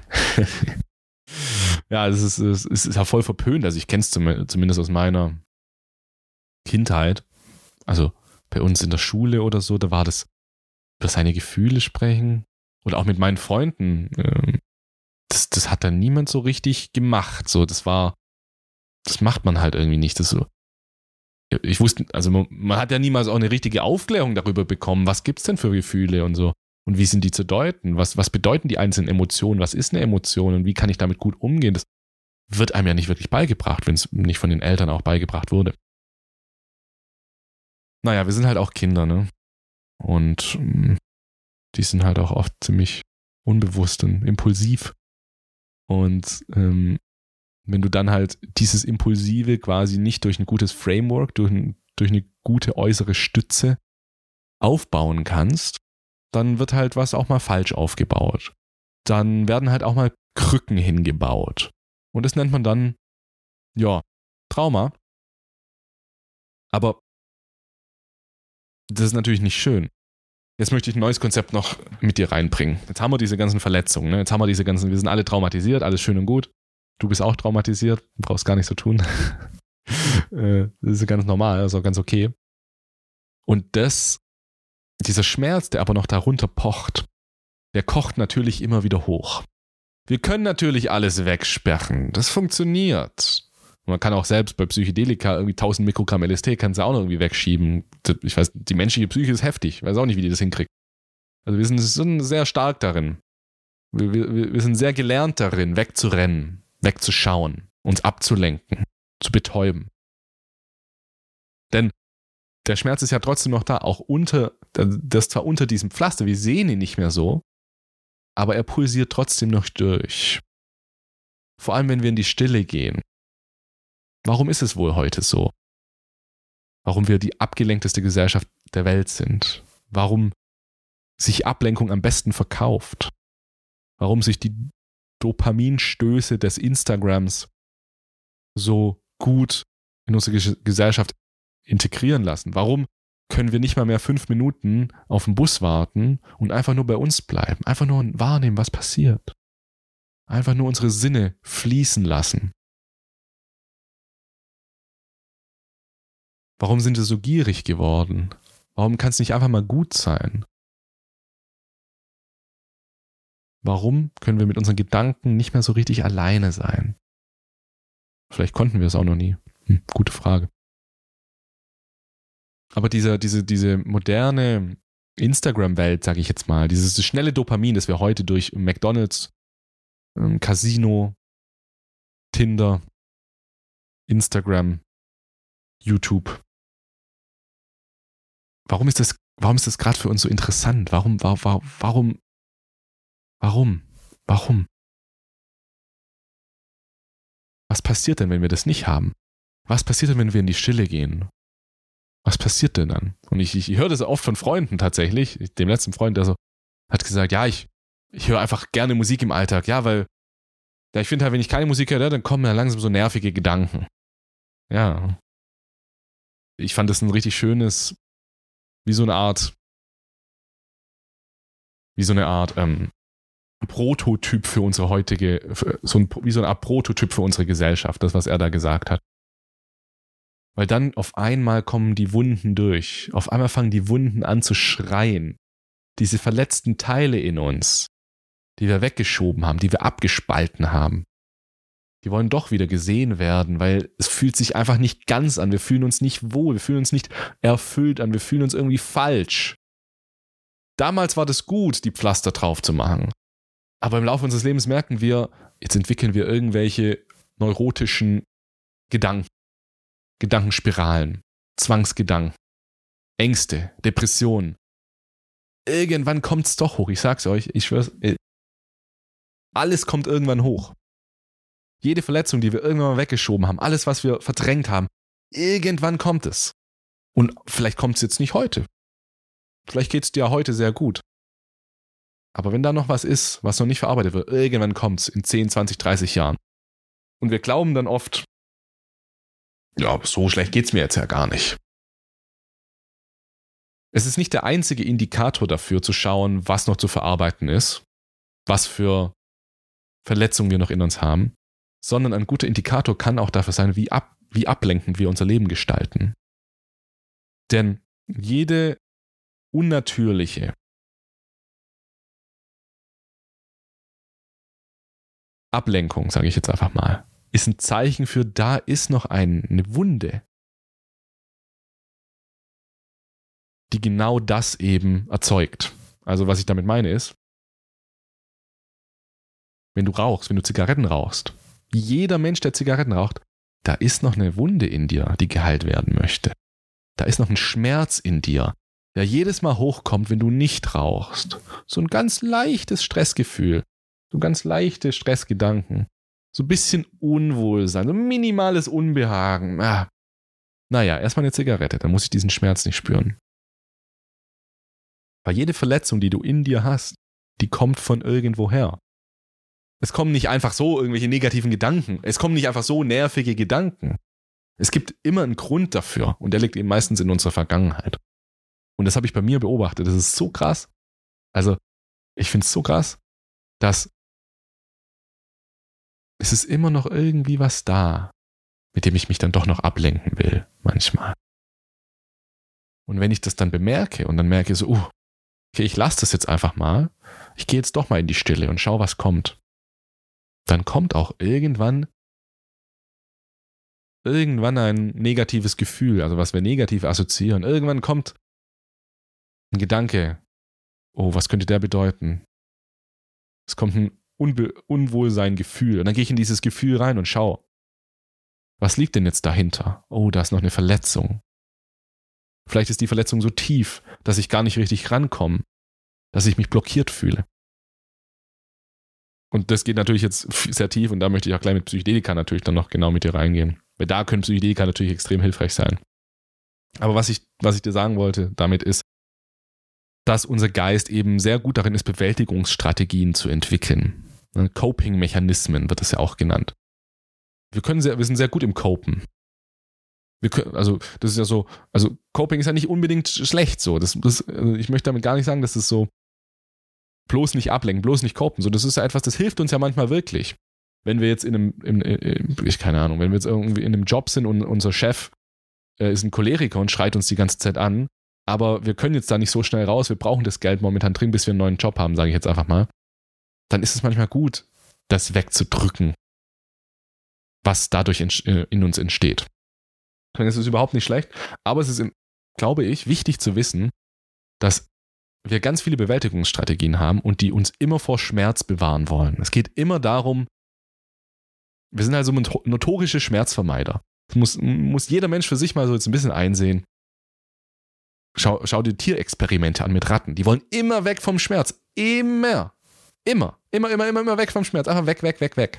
Ja, es ist ja voll verpönt. Also ich kenne es zumindest aus meiner Kindheit. Also bei uns in der Schule oder so, da war das über seine Gefühle sprechen. Oder auch mit meinen Freunden. Das hat dann niemand so richtig gemacht. So, das macht man halt irgendwie nicht. Das so. Ich wusste, also man hat ja niemals auch eine richtige Aufklärung darüber bekommen, was gibt es denn für Gefühle und so. Und wie sind die zu deuten? Was bedeuten die einzelnen Emotionen? Was ist eine Emotion und wie kann ich damit gut umgehen? Das wird einem ja nicht wirklich beigebracht, wenn es nicht von den Eltern auch beigebracht wurde. Naja, wir sind halt auch Kinder, ne? Und die sind halt auch oft ziemlich unbewusst und impulsiv. Und wenn du dann halt dieses Impulsive quasi nicht durch ein gutes Framework, durch eine gute äußere Stütze aufbauen kannst, dann wird halt was auch mal falsch aufgebaut. Dann werden halt auch mal Krücken hingebaut. Und das nennt man dann, ja, Trauma. Aber das ist natürlich nicht schön. Jetzt möchte ich ein neues Konzept noch mit dir reinbringen. Jetzt haben wir diese ganzen Verletzungen, ne? Wir sind alle traumatisiert, alles schön und gut. Du bist auch traumatisiert, brauchst gar nichts zu tun. Das ist ganz normal, also ganz okay. Und dieser Schmerz, der aber noch darunter pocht, der kocht natürlich immer wieder hoch. Wir können natürlich alles wegsperren. Das funktioniert. Man kann auch selbst bei Psychedelika irgendwie 1000 Mikrogramm LSD kannst du auch noch irgendwie wegschieben. Ich weiß, die menschliche Psyche ist heftig. Ich weiß auch nicht, wie die das hinkriegt. Also wir sind sehr stark darin. Wir sind sehr gelernt darin, wegzurennen, wegzuschauen, uns abzulenken, zu betäuben. Denn der Schmerz ist ja trotzdem noch da, auch das zwar unter diesem Pflaster, wir sehen ihn nicht mehr so, aber er pulsiert trotzdem noch durch. Vor allem, wenn wir in die Stille gehen. Warum ist es wohl heute so? Warum wir die abgelenkteste Gesellschaft der Welt sind? Warum sich Ablenkung am besten verkauft? Warum sich die Dopaminstöße des Instagrams so gut in unsere Gesellschaft integrieren lassen? Warum können wir nicht mal mehr 5 Minuten auf den Bus warten und einfach nur bei uns bleiben? Einfach nur wahrnehmen, was passiert. Einfach nur unsere Sinne fließen lassen. Warum sind wir so gierig geworden? Warum kann es nicht einfach mal gut sein? Warum können wir mit unseren Gedanken nicht mehr so richtig alleine sein? Vielleicht konnten wir es auch noch nie. Gute Frage. Aber diese moderne Instagram-Welt, sage ich jetzt mal, dieses schnelle Dopamin, das wir heute durch McDonald's, Casino, Tinder, Instagram, YouTube. Warum ist das gerade für uns so interessant? Warum? Was passiert denn, wenn wir das nicht haben? Was passiert denn, wenn wir in die Stille gehen? Was passiert denn dann? Und ich höre das oft von Freunden tatsächlich. Dem letzten Freund, der so hat gesagt, ja, ich höre einfach gerne Musik im Alltag. Ja, weil ich finde halt, wenn ich keine Musik höre, dann kommen mir langsam so nervige Gedanken. Ja. Ich fand das ein richtig schönes, wie so eine Art Prototyp für unsere heutige, wie so eine Art Prototyp für unsere Gesellschaft, das, was er da gesagt hat. Weil dann auf einmal kommen die Wunden durch. Auf einmal fangen die Wunden an zu schreien. Diese verletzten Teile in uns, die wir weggeschoben haben, die wir abgespalten haben, die wollen doch wieder gesehen werden, weil es fühlt sich einfach nicht ganz an. Wir fühlen uns nicht wohl, wir fühlen uns nicht erfüllt an, wir fühlen uns irgendwie falsch. Damals war das gut, die Pflaster drauf zu machen. Aber im Laufe unseres Lebens merken wir, jetzt entwickeln wir irgendwelche neurotischen Gedankenspiralen, Zwangsgedanken, Ängste, Depressionen. Irgendwann kommt es doch hoch, ich sag's euch, ich schwör's. Alles kommt irgendwann hoch. Jede Verletzung, die wir irgendwann mal weggeschoben haben, alles, was wir verdrängt haben, irgendwann kommt es. Und vielleicht kommt es jetzt nicht heute. Vielleicht geht es dir heute sehr gut. Aber wenn da noch was ist, was noch nicht verarbeitet wird, irgendwann kommt es in 10, 20, 30 Jahren. Und wir glauben dann oft, ja, so schlecht geht's mir jetzt ja gar nicht. Es ist nicht der einzige Indikator dafür, zu schauen, was noch zu verarbeiten ist, was für Verletzungen wir noch in uns haben, sondern ein guter Indikator kann auch dafür sein, wie ablenkend wir unser Leben gestalten. Denn jede unnatürliche Ablenkung, sage ich jetzt einfach mal, ist ein Zeichen für, da ist noch eine Wunde, die genau das eben erzeugt. Also was ich damit meine ist, wenn du Zigaretten rauchst, jeder Mensch, der Zigaretten raucht, da ist noch eine Wunde in dir, die geheilt werden möchte. Da ist noch ein Schmerz in dir, der jedes Mal hochkommt, wenn du nicht rauchst. So ein ganz leichtes Stressgefühl, so ganz leichte Stressgedanken, so ein bisschen Unwohlsein, so ein minimales Unbehagen. Naja, erstmal eine Zigarette, dann muss ich diesen Schmerz nicht spüren. Weil jede Verletzung, die du in dir hast, die kommt von irgendwoher. Es kommen nicht einfach so irgendwelche negativen Gedanken. Es kommen nicht einfach so nervige Gedanken. Es gibt immer einen Grund dafür und der liegt eben meistens in unserer Vergangenheit. Und das habe ich bei mir beobachtet. Das ist so krass. Also, ich finde es so krass, dass es ist immer noch irgendwie was da, mit dem ich mich dann doch noch ablenken will, manchmal. Und wenn ich das dann bemerke und dann merke so, okay, ich lasse das jetzt einfach mal, ich gehe jetzt doch mal in die Stille und schau, was kommt. Dann kommt auch irgendwann ein negatives Gefühl, also was wir negativ assoziieren. Irgendwann kommt ein Gedanke, was könnte der bedeuten? Es kommt ein Unwohlsein-Gefühl und dann gehe ich in dieses Gefühl rein und schaue, was liegt denn jetzt dahinter? Da ist noch eine Verletzung. Vielleicht ist die Verletzung so tief, dass ich gar nicht richtig rankomme, dass ich mich blockiert fühle. Und das geht natürlich jetzt sehr tief und da möchte ich auch gleich mit Psychedelika natürlich dann noch genau mit dir reingehen. Weil da können Psychedelika natürlich extrem hilfreich sein. Aber was ich dir sagen wollte damit ist, dass unser Geist eben sehr gut darin ist, Bewältigungsstrategien zu entwickeln. Coping-Mechanismen wird das ja auch genannt. Wir sind sehr gut im Copen. Das ist ja so, also Coping ist ja nicht unbedingt schlecht so. Ich möchte damit gar nicht sagen, dass es so bloß nicht ablenken, bloß nicht copen. So, das ist ja etwas, das hilft uns ja manchmal wirklich. Wenn wir jetzt wenn wir jetzt irgendwie in einem Job sind und unser Chef ist ein Choleriker und schreit uns die ganze Zeit an, aber wir können jetzt da nicht so schnell raus, wir brauchen das Geld momentan dringend, bis wir einen neuen Job haben, sage ich jetzt einfach mal, dann ist es manchmal gut, das wegzudrücken, was dadurch in uns entsteht. Es ist überhaupt nicht schlecht, aber es ist, glaube ich, wichtig zu wissen, dass wir ganz viele Bewältigungsstrategien haben und die uns immer vor Schmerz bewahren wollen. Es geht immer darum, wir sind also notorische Schmerzvermeider. Das muss jeder Mensch für sich mal so jetzt ein bisschen einsehen. Schau dir Tierexperimente an mit Ratten. Die wollen immer weg vom Schmerz. Immer weg vom Schmerz. Einfach weg.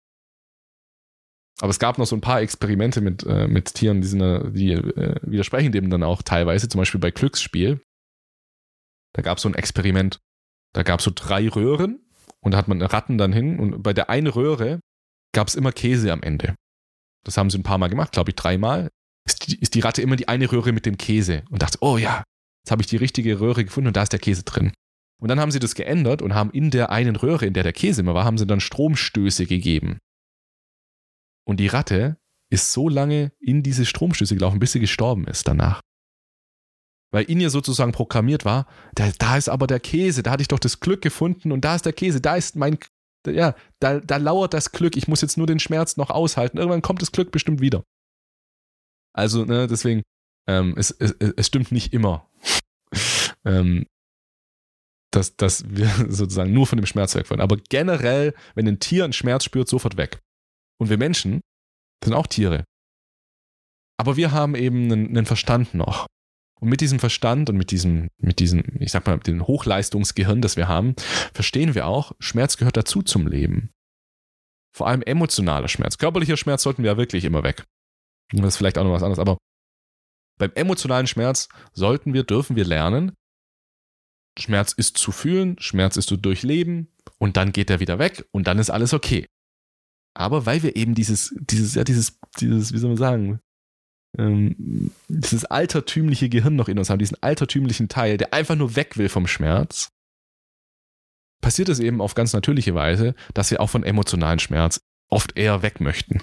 Aber es gab noch so ein paar Experimente mit Tieren, die widersprechen dem dann auch teilweise. Zum Beispiel bei Glücksspiel. Da gab es so ein Experiment. Da gab es so 3 Röhren und da hat man Ratten dann hin und bei der einen Röhre gab es immer Käse am Ende. Das haben sie ein paar Mal gemacht, glaube ich 3 Mal. Ist die Ratte immer die eine Röhre mit dem Käse und dachte, oh ja, jetzt habe ich die richtige Röhre gefunden und da ist der Käse drin. Und dann haben sie das geändert und haben in der einen Röhre, in der der Käse immer war, haben sie dann Stromstöße gegeben. Und die Ratte ist so lange in diese Stromstöße gelaufen, bis sie gestorben ist danach. Weil in ihr sozusagen programmiert war, da ist aber der Käse, da hatte ich doch das Glück gefunden und da ist der Käse, da ist da lauert das Glück, ich muss jetzt nur den Schmerz noch aushalten, irgendwann kommt das Glück bestimmt wieder. Also, deswegen, es stimmt nicht immer, dass wir sozusagen nur von dem Schmerz weg wollen. Aber generell, wenn ein Tier einen Schmerz spürt, sofort weg. Und wir Menschen sind auch Tiere. Aber wir haben eben einen Verstand noch. Und mit diesem Verstand und mit diesem, ich sag mal, dem Hochleistungsgehirn, das wir haben, verstehen wir auch, Schmerz gehört dazu zum Leben. Vor allem emotionaler Schmerz. Körperlicher Schmerz sollten wir ja wirklich immer weg. Das ist vielleicht auch noch was anderes. Aber beim emotionalen Schmerz dürfen wir lernen, Schmerz ist zu fühlen, Schmerz ist zu durchleben und dann geht er wieder weg und dann ist alles okay. Aber weil wir eben dieses, wie soll man sagen, dieses altertümliche Gehirn noch in uns haben, diesen altertümlichen Teil, der einfach nur weg will vom Schmerz, passiert es eben auf ganz natürliche Weise, dass wir auch von emotionalen Schmerz oft eher weg möchten.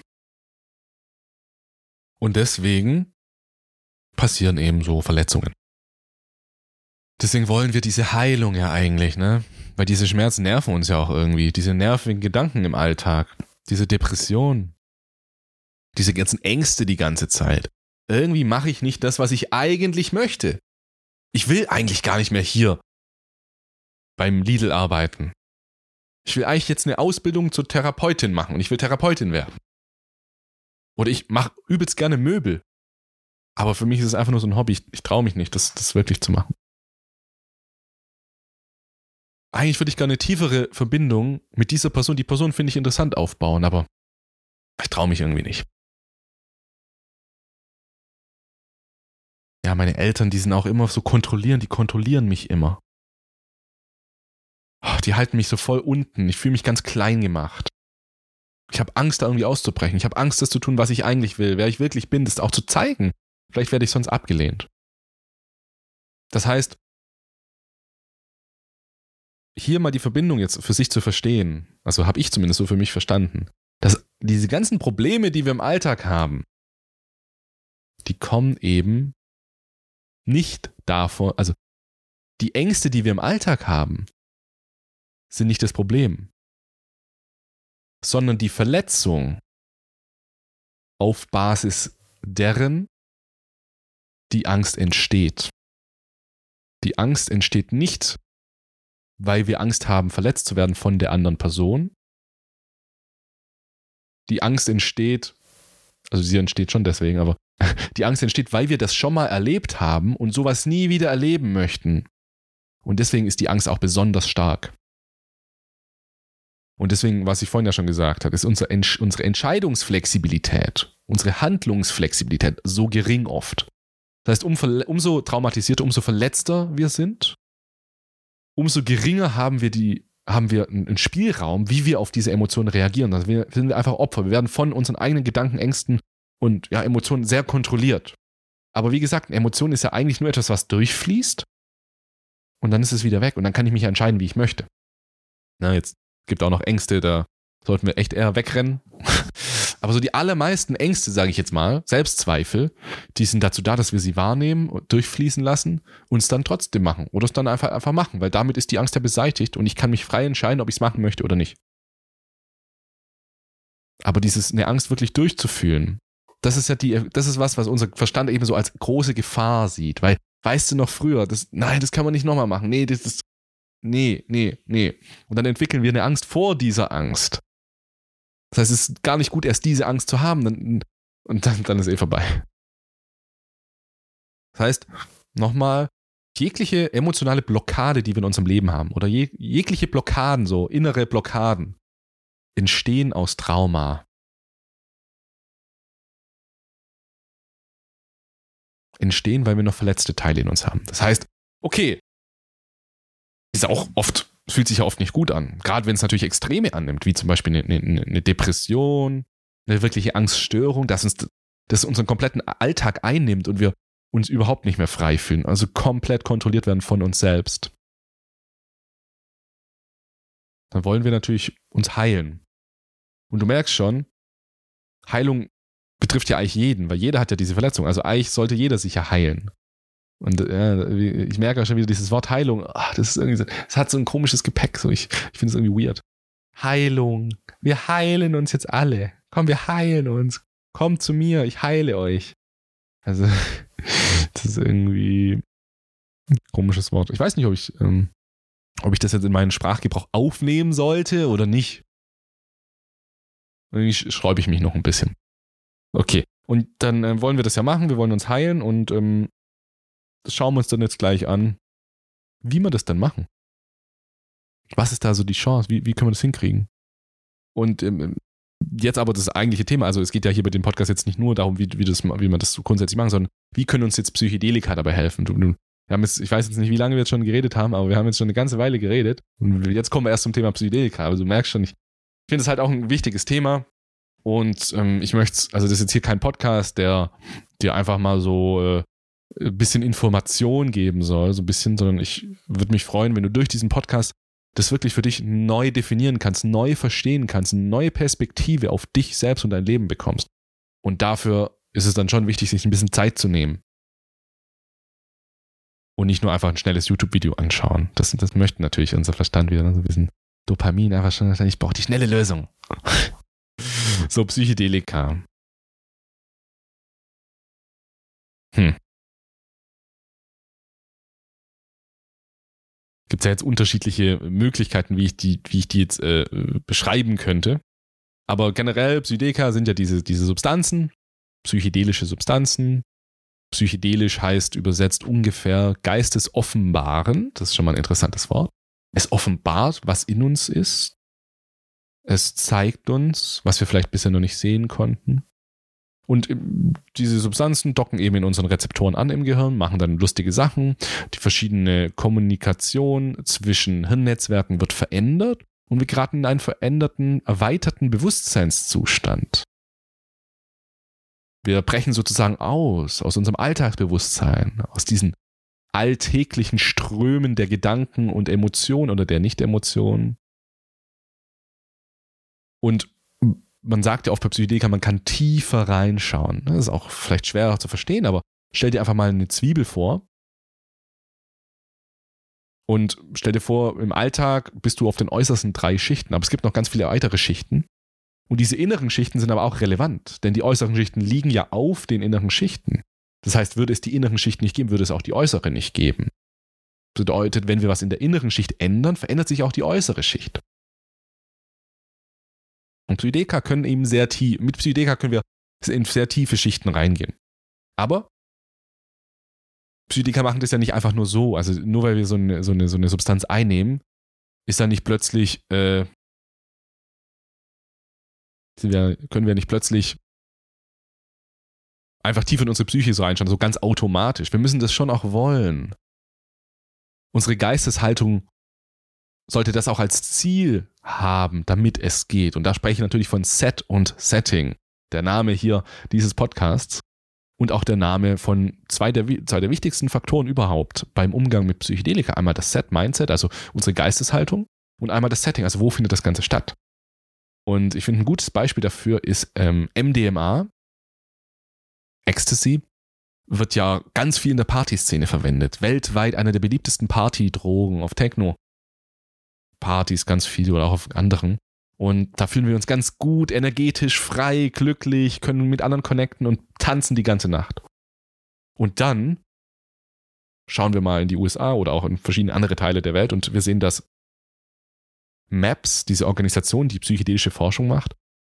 Und deswegen passieren eben so Verletzungen. Deswegen wollen wir diese Heilung ja eigentlich, ne? Weil diese Schmerzen nerven uns ja auch irgendwie, diese nervigen Gedanken im Alltag, diese Depression, diese ganzen Ängste die ganze Zeit. Irgendwie mache ich nicht das, was ich eigentlich möchte. Ich will eigentlich gar nicht mehr hier beim Lidl arbeiten. Ich will eigentlich jetzt eine Ausbildung zur Therapeutin machen und ich will Therapeutin werden. Oder ich mache übelst gerne Möbel. Aber für mich ist es einfach nur so ein Hobby. Ich traue mich nicht, das wirklich zu machen. Eigentlich würde ich gerne eine tiefere Verbindung mit dieser Person, die Person finde ich interessant aufbauen, aber ich traue mich irgendwie nicht. Ja, meine Eltern, die sind auch immer so die kontrollieren mich immer. Die halten mich so voll unten, ich fühle mich ganz klein gemacht. Ich habe Angst, da irgendwie auszubrechen. Ich habe Angst, das zu tun, was ich eigentlich will, wer ich wirklich bin, das auch zu zeigen. Vielleicht werde ich sonst abgelehnt. Das heißt, hier mal die Verbindung jetzt für sich zu verstehen, also habe ich zumindest so für mich verstanden, dass diese ganzen Probleme, die wir im Alltag haben, die kommen eben nicht davon, also die Ängste, die wir im Alltag haben, sind nicht das Problem, sondern die Verletzung, auf Basis deren die Angst entsteht. Die Angst entsteht nicht, weil wir Angst haben, verletzt zu werden von der anderen Person. Die Angst entsteht, also sie entsteht schon deswegen, aber die Angst entsteht, weil wir das schon mal erlebt haben und sowas nie wieder erleben möchten. Und deswegen ist die Angst auch besonders stark. Und deswegen, was ich vorhin ja schon gesagt habe, ist unsere Entscheidungsflexibilität, unsere Handlungsflexibilität so gering oft. Das heißt, umso traumatisierter, umso verletzter wir sind, umso geringer haben wir die haben wir einen Spielraum, wie wir auf diese Emotionen reagieren. Also sind wir einfach Opfer. Wir werden von unseren eigenen Gedanken, Ängsten und Emotionen sehr kontrolliert. Aber wie gesagt, eine Emotion ist ja eigentlich nur etwas, was durchfließt und dann ist es wieder weg und dann kann ich mich entscheiden, wie ich möchte. Jetzt gibt es auch noch Ängste, da sollten wir echt eher wegrennen. Aber so die allermeisten Ängste, sage ich jetzt mal, Selbstzweifel, die sind dazu da, dass wir sie wahrnehmen und durchfließen lassen und es dann trotzdem machen oder es dann einfach machen, weil damit ist die Angst ja beseitigt und ich kann mich frei entscheiden, ob ich es machen möchte oder nicht. Aber eine Angst wirklich durchzufühlen, das ist was unser Verstand eben so als große Gefahr sieht, weil, weißt du noch früher, das kann man nicht nochmal machen, nee. Und dann entwickeln wir eine Angst vor dieser Angst. Das heißt, es ist gar nicht gut, erst diese Angst zu haben und dann ist vorbei. Das heißt, nochmal, jegliche emotionale Blockade, die wir in unserem Leben haben oder jegliche Blockaden, so innere Blockaden, entstehen aus Trauma. Entstehen, weil wir noch verletzte Teile in uns haben. Das heißt, okay, fühlt sich ja oft nicht gut an. Gerade wenn es natürlich Extreme annimmt, wie zum Beispiel eine Depression, eine wirkliche Angststörung, dass unseren kompletten Alltag einnimmt und wir uns überhaupt nicht mehr frei fühlen, also komplett kontrolliert werden von uns selbst. Dann wollen wir natürlich uns heilen. Und du merkst schon, Heilung betrifft ja eigentlich jeden, weil jeder hat ja diese Verletzung. Also eigentlich sollte jeder sich ja heilen. Und ich merke auch schon wieder dieses Wort Heilung, das ist irgendwie so, es hat so ein komisches Gepäck, so ich finde es irgendwie weird. Heilung, wir heilen uns jetzt alle. Komm, wir heilen uns. Kommt zu mir, ich heile euch. Also, das ist irgendwie ein komisches Wort. Ich weiß nicht, ob ich das jetzt in meinen Sprachgebrauch aufnehmen sollte oder nicht. Irgendwie sträube ich mich noch ein bisschen. Okay, und dann wollen wir das ja machen, wir wollen uns heilen und das schauen wir uns dann jetzt gleich an, wie wir das dann machen. Was ist da so die Chance? Wie können wir das hinkriegen? Und jetzt aber das eigentliche Thema, also es geht ja hier bei dem Podcast jetzt nicht nur darum, wie man das so grundsätzlich machen, sondern wie können uns jetzt Psychedelika dabei helfen? Ich weiß jetzt nicht, wie lange wir jetzt schon geredet haben, aber wir haben jetzt schon eine ganze Weile geredet und jetzt kommen wir erst zum Thema Psychedelika. Also du merkst schon, ich finde es halt auch ein wichtiges Thema und ich möchte, also das ist jetzt hier kein Podcast, der dir einfach mal so ein bisschen Information geben soll, so ein bisschen, sondern ich würde mich freuen, wenn du durch diesen Podcast das wirklich für dich neu definieren kannst, neu verstehen kannst, eine neue Perspektive auf dich selbst und dein Leben bekommst. Und dafür ist es dann schon wichtig, sich ein bisschen Zeit zu nehmen. Und nicht nur einfach ein schnelles YouTube-Video anschauen. Das möchte natürlich unser Verstand wieder, so ein bisschen Dopamin, einfach schon, ich brauche die schnelle Lösung. So, Psychedelika. Gibt es ja jetzt unterschiedliche Möglichkeiten, wie ich die jetzt beschreiben könnte. Aber generell, Psychedelika sind ja diese Substanzen, psychedelische Substanzen. Psychedelisch heißt übersetzt ungefähr geistesoffenbaren. Das ist schon mal ein interessantes Wort. Es offenbart, was in uns ist. Es zeigt uns, was wir vielleicht bisher noch nicht sehen konnten. Und diese Substanzen docken eben in unseren Rezeptoren an im Gehirn, machen dann lustige Sachen. Die verschiedene Kommunikation zwischen Hirnnetzwerken wird verändert und wir geraten in einen veränderten, erweiterten Bewusstseinszustand. Wir brechen sozusagen aus unserem Alltagsbewusstsein, aus diesen alltäglichen Strömen der Gedanken und Emotionen oder der Nicht-Emotionen. Und man sagt ja oft bei Psychedelika, man kann tiefer reinschauen. Das ist auch vielleicht schwerer zu verstehen, aber stell dir einfach mal eine Zwiebel vor und stell dir vor, im Alltag bist du auf den äußersten 3 Schichten, aber es gibt noch ganz viele weitere Schichten. Und diese inneren Schichten sind aber auch relevant, denn die äußeren Schichten liegen ja auf den inneren Schichten. Das heißt, würde es die inneren Schichten nicht geben, würde es auch die äußere nicht geben. Das bedeutet, wenn wir was in der inneren Schicht ändern, verändert sich auch die äußere Schicht. Und Psychedelika können eben mit Psychedelika können wir in sehr tiefe Schichten reingehen. Aber Psychedelika machen das ja nicht einfach nur so. Also nur weil wir so eine Substanz einnehmen, ist dann nicht plötzlich, können wir nicht plötzlich einfach tief in unsere Psyche so reinschauen, so ganz automatisch. Wir müssen das schon auch wollen. Unsere Geisteshaltung sollte das auch als Ziel haben, damit es geht. Und da spreche ich natürlich von Set und Setting. Der Name hier dieses Podcasts und auch der Name von zwei der wichtigsten Faktoren überhaupt beim Umgang mit Psychedelika. Einmal das Set, Mindset, also unsere Geisteshaltung, und einmal das Setting, also wo findet das Ganze statt. Und ich finde, ein gutes Beispiel dafür ist MDMA, Ecstasy, wird ja ganz viel in der Partyszene verwendet. Weltweit einer der beliebtesten Partydrogen, auf Techno-Partys ganz viel oder auch auf anderen. Und da fühlen wir uns ganz gut, energetisch, frei, glücklich, können mit anderen connecten und tanzen die ganze Nacht. Und dann schauen wir mal in die USA oder auch in verschiedene andere Teile der Welt und wir sehen, dass MAPS, diese Organisation, die psychedelische Forschung macht,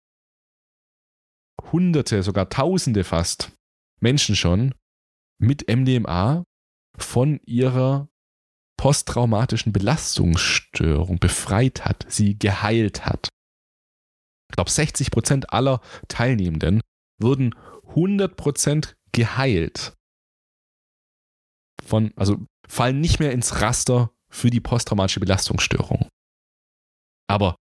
Hunderte, sogar Tausende fast Menschen schon mit MDMA von ihrer posttraumatischen Belastungsstörung befreit hat, sie geheilt hat. Ich glaube, 60% aller Teilnehmenden wurden 100% geheilt. Also fallen nicht mehr ins Raster für die posttraumatische Belastungsstörung. Aber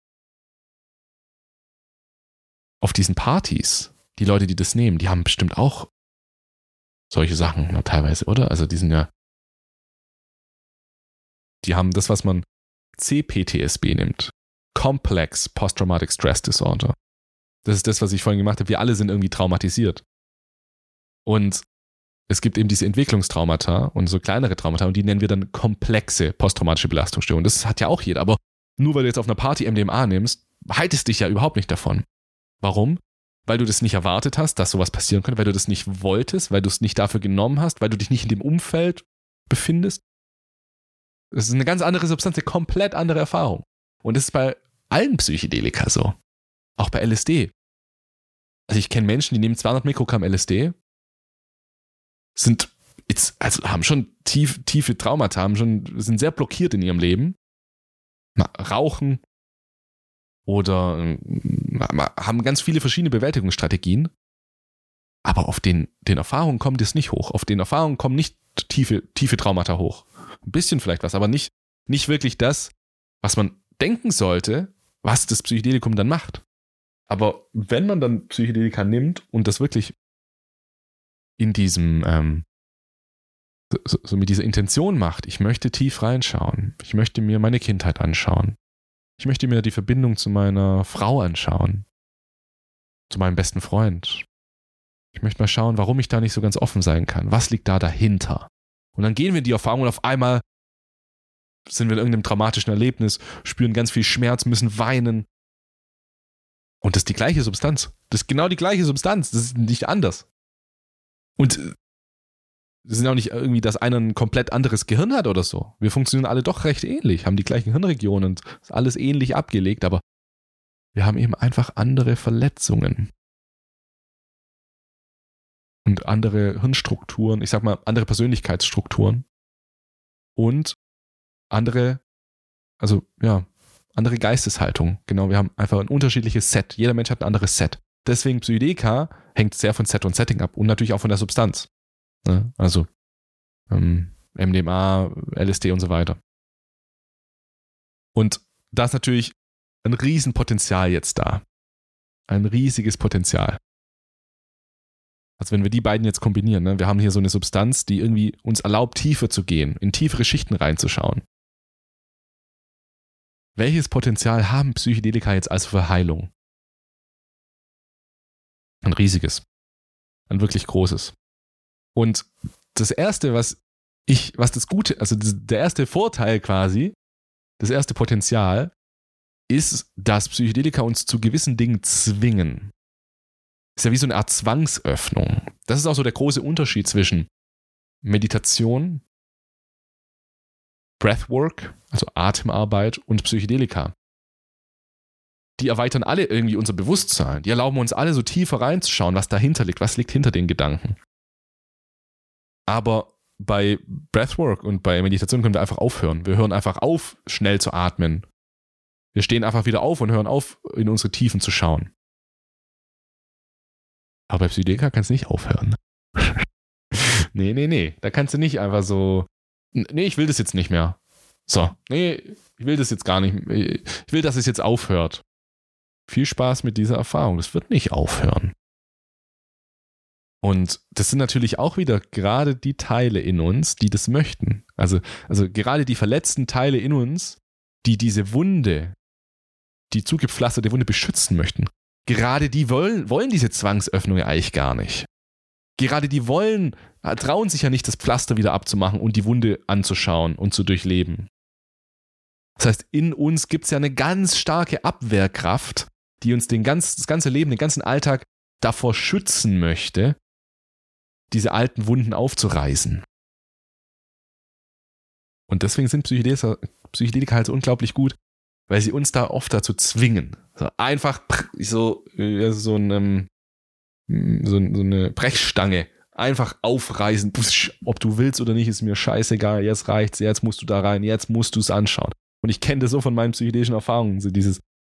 auf diesen Partys, die Leute, die das nehmen, die haben bestimmt auch solche Sachen teilweise, oder? Also die haben das, was man CPTSB nimmt. Complex Post-Traumatic Stress Disorder. Das ist das, was ich vorhin gemacht habe. Wir alle sind irgendwie traumatisiert. Und es gibt eben diese Entwicklungstraumata und so kleinere Traumata und die nennen wir dann komplexe posttraumatische Belastungsstörungen. Das hat ja auch jeder. Aber nur weil du jetzt auf einer Party MDMA nimmst, haltest dich ja überhaupt nicht davon. Warum? Weil du das nicht erwartet hast, dass sowas passieren könnte, weil du das nicht wolltest, weil du es nicht dafür genommen hast, weil du dich nicht in dem Umfeld befindest. Das ist eine ganz andere Substanz, eine komplett andere Erfahrung. Und das ist bei allen Psychedelika so. Auch bei LSD. Also ich kenne Menschen, die nehmen 200 Mikrogramm LSD, haben schon tiefe Traumata, sind sehr blockiert in ihrem Leben, rauchen oder haben ganz viele verschiedene Bewältigungsstrategien, aber auf den Erfahrungen kommt es nicht hoch. Auf den Erfahrungen kommen nicht tiefe Traumata hoch. Ein bisschen vielleicht was, aber nicht wirklich das, was man denken sollte, was das Psychedelikum dann macht. Aber wenn man dann Psychedelika nimmt und das wirklich in diesem, so mit dieser Intention macht, ich möchte tief reinschauen, ich möchte mir meine Kindheit anschauen, ich möchte mir die Verbindung zu meiner Frau anschauen, zu meinem besten Freund. Ich möchte mal schauen, warum ich da nicht so ganz offen sein kann. Was liegt da dahinter? Und dann gehen wir in die Erfahrung und auf einmal sind wir in irgendeinem traumatischen Erlebnis, spüren ganz viel Schmerz, müssen weinen. Und das ist die gleiche Substanz. Das ist genau die gleiche Substanz. Das ist nicht anders. Und es ist auch nicht irgendwie, dass einer ein komplett anderes Gehirn hat oder so. Wir funktionieren alle doch recht ähnlich, haben die gleichen Hirnregionen und ist alles ähnlich abgelegt, aber wir haben eben einfach andere Verletzungen. Und andere Hirnstrukturen, ich sag mal, andere Persönlichkeitsstrukturen. Und andere Geisteshaltung. Genau, wir haben einfach ein unterschiedliches Set. Jeder Mensch hat ein anderes Set. Deswegen Psychedelika hängt sehr von Set und Setting ab und natürlich auch von der Substanz. Ne? Also MDMA, LSD und so weiter. Und da ist natürlich ein Riesenpotenzial jetzt da. Ein riesiges Potenzial. Also wenn wir die beiden jetzt kombinieren, ne? Wir haben hier so eine Substanz, die irgendwie uns erlaubt, tiefer zu gehen, in tiefere Schichten reinzuschauen. Welches Potenzial haben Psychedelika jetzt also für Heilung? Ein riesiges. Ein wirklich großes. Und das erste, der erste Vorteil quasi, das erste Potenzial, ist, dass Psychedelika uns zu gewissen Dingen zwingen. Ist ja wie so eine Art Zwangsöffnung. Das ist auch so der große Unterschied zwischen Meditation, Breathwork, also Atemarbeit und Psychedelika. Die erweitern alle irgendwie unser Bewusstsein. Die erlauben uns alle so tiefer reinzuschauen, was dahinter liegt, was liegt hinter den Gedanken. Aber bei Breathwork und bei Meditation können wir einfach aufhören. Wir hören einfach auf, schnell zu atmen. Wir stehen einfach wieder auf und hören auf, in unsere Tiefen zu schauen. Aber bei Psychedelika kannst du nicht aufhören. Nee. Da kannst du nicht einfach so, nee, ich will das jetzt nicht mehr. So, nee, ich will das jetzt gar nicht. Ich will, dass es jetzt aufhört. Viel Spaß mit dieser Erfahrung. Das wird nicht aufhören. Und das sind natürlich auch wieder gerade die Teile in uns, die das möchten. Also gerade die verletzten Teile in uns, die diese Wunde, die zugepflasterte Wunde beschützen möchten. Gerade die wollen diese Zwangsöffnung ja eigentlich gar nicht. Gerade die trauen sich ja nicht, das Pflaster wieder abzumachen und die Wunde anzuschauen und zu durchleben. Das heißt, in uns gibt es ja eine ganz starke Abwehrkraft, die uns das ganze Leben, den ganzen Alltag davor schützen möchte, diese alten Wunden aufzureißen. Und deswegen sind Psychedelika halt so unglaublich gut, weil sie uns da oft dazu zwingen. So einfach so eine Brechstange einfach aufreißen. Ob du willst oder nicht, ist mir scheißegal. Jetzt reicht's, jetzt musst du da rein, jetzt musst du es anschauen. Und ich kenne das so von meinen psychedelischen Erfahrungen. So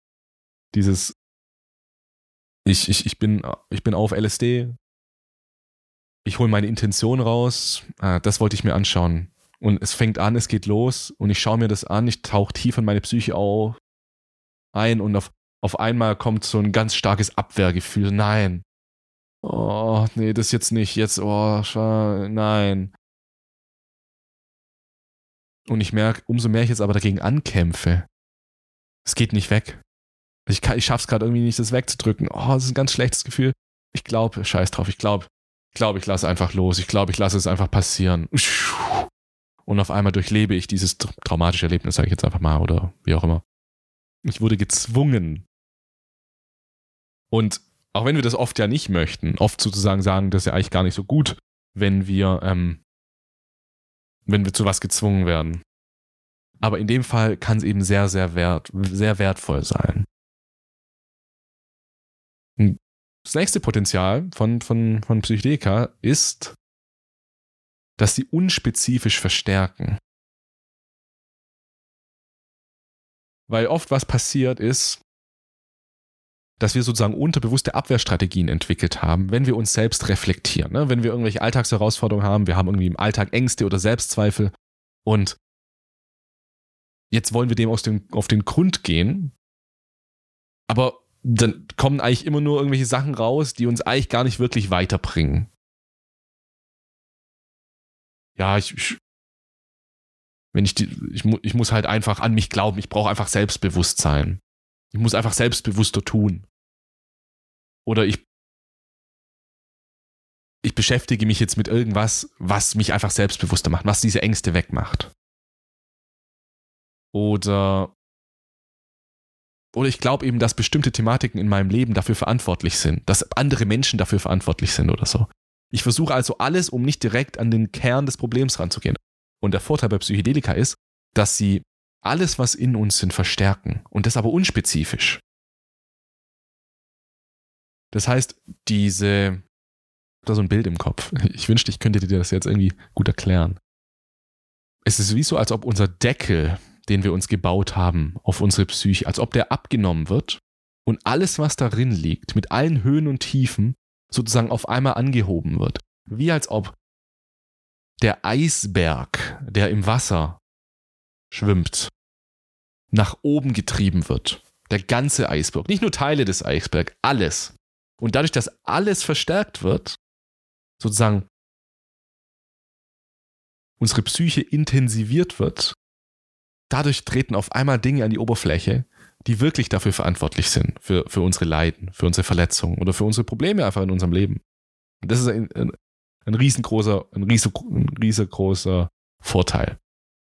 ich bin auf LSD, ich hole meine Intention raus, das wollte ich mir anschauen. Und es fängt an, es geht los und ich schaue mir das an, ich tauche tief in meine Psyche ein und auf einmal kommt so ein ganz starkes Abwehrgefühl. Nein. Oh, nee, das jetzt nicht. Jetzt, nein. Und ich merke, umso mehr ich jetzt aber dagegen ankämpfe, es geht nicht weg. Ich schaff's gerade irgendwie nicht, das wegzudrücken. Oh, das ist ein ganz schlechtes Gefühl. Ich glaube, scheiß drauf, ich lasse einfach los. Ich lasse es einfach passieren. Und auf einmal durchlebe ich dieses traumatische Erlebnis, sage ich jetzt einfach mal, oder wie auch immer. Ich wurde gezwungen. Und auch wenn wir das oft ja nicht möchten, oft sozusagen sagen, das ist ja eigentlich gar nicht so gut, wenn wir zu was gezwungen werden. Aber in dem Fall kann es eben sehr, sehr wertvoll sein. Das nächste Potenzial von Psychedelika ist, dass sie unspezifisch verstärken. Weil oft was passiert ist, dass wir sozusagen unterbewusste Abwehrstrategien entwickelt haben, wenn wir uns selbst reflektieren. Ne? Wenn wir irgendwelche Alltagsherausforderungen haben, wir haben irgendwie im Alltag Ängste oder Selbstzweifel und jetzt wollen wir dem auf den Grund gehen, aber dann kommen eigentlich immer nur irgendwelche Sachen raus, die uns eigentlich gar nicht wirklich weiterbringen. Ja, ich muss halt einfach an mich glauben, ich brauche einfach Selbstbewusstsein. Ich muss einfach selbstbewusster tun. Oder ich beschäftige mich jetzt mit irgendwas, was mich einfach selbstbewusster macht, was diese Ängste wegmacht. Oder ich glaube eben, dass bestimmte Thematiken in meinem Leben dafür verantwortlich sind, dass andere Menschen dafür verantwortlich sind oder so. Ich versuche also alles, um nicht direkt an den Kern des Problems ranzugehen. Und der Vorteil bei Psychedelika ist, dass sie alles, was in uns sind, verstärken. Und das aber unspezifisch. Das heißt, ich habe da so ein Bild im Kopf. Ich wünschte, ich könnte dir das jetzt irgendwie gut erklären. Es ist wie so, als ob unser Deckel, den wir uns gebaut haben auf unsere Psyche, als ob der abgenommen wird und alles, was darin liegt, mit allen Höhen und Tiefen, sozusagen auf einmal angehoben wird. Wie als ob der Eisberg, der im Wasser schwimmt, nach oben getrieben wird. Der ganze Eisberg, nicht nur Teile des Eisbergs, alles. Und dadurch, dass alles verstärkt wird, sozusagen unsere Psyche intensiviert wird, dadurch treten auf einmal Dinge an die Oberfläche, die wirklich dafür verantwortlich sind, für unsere Leiden, für unsere Verletzungen oder für unsere Probleme einfach in unserem Leben. Und das ist ein riesengroßer Vorteil.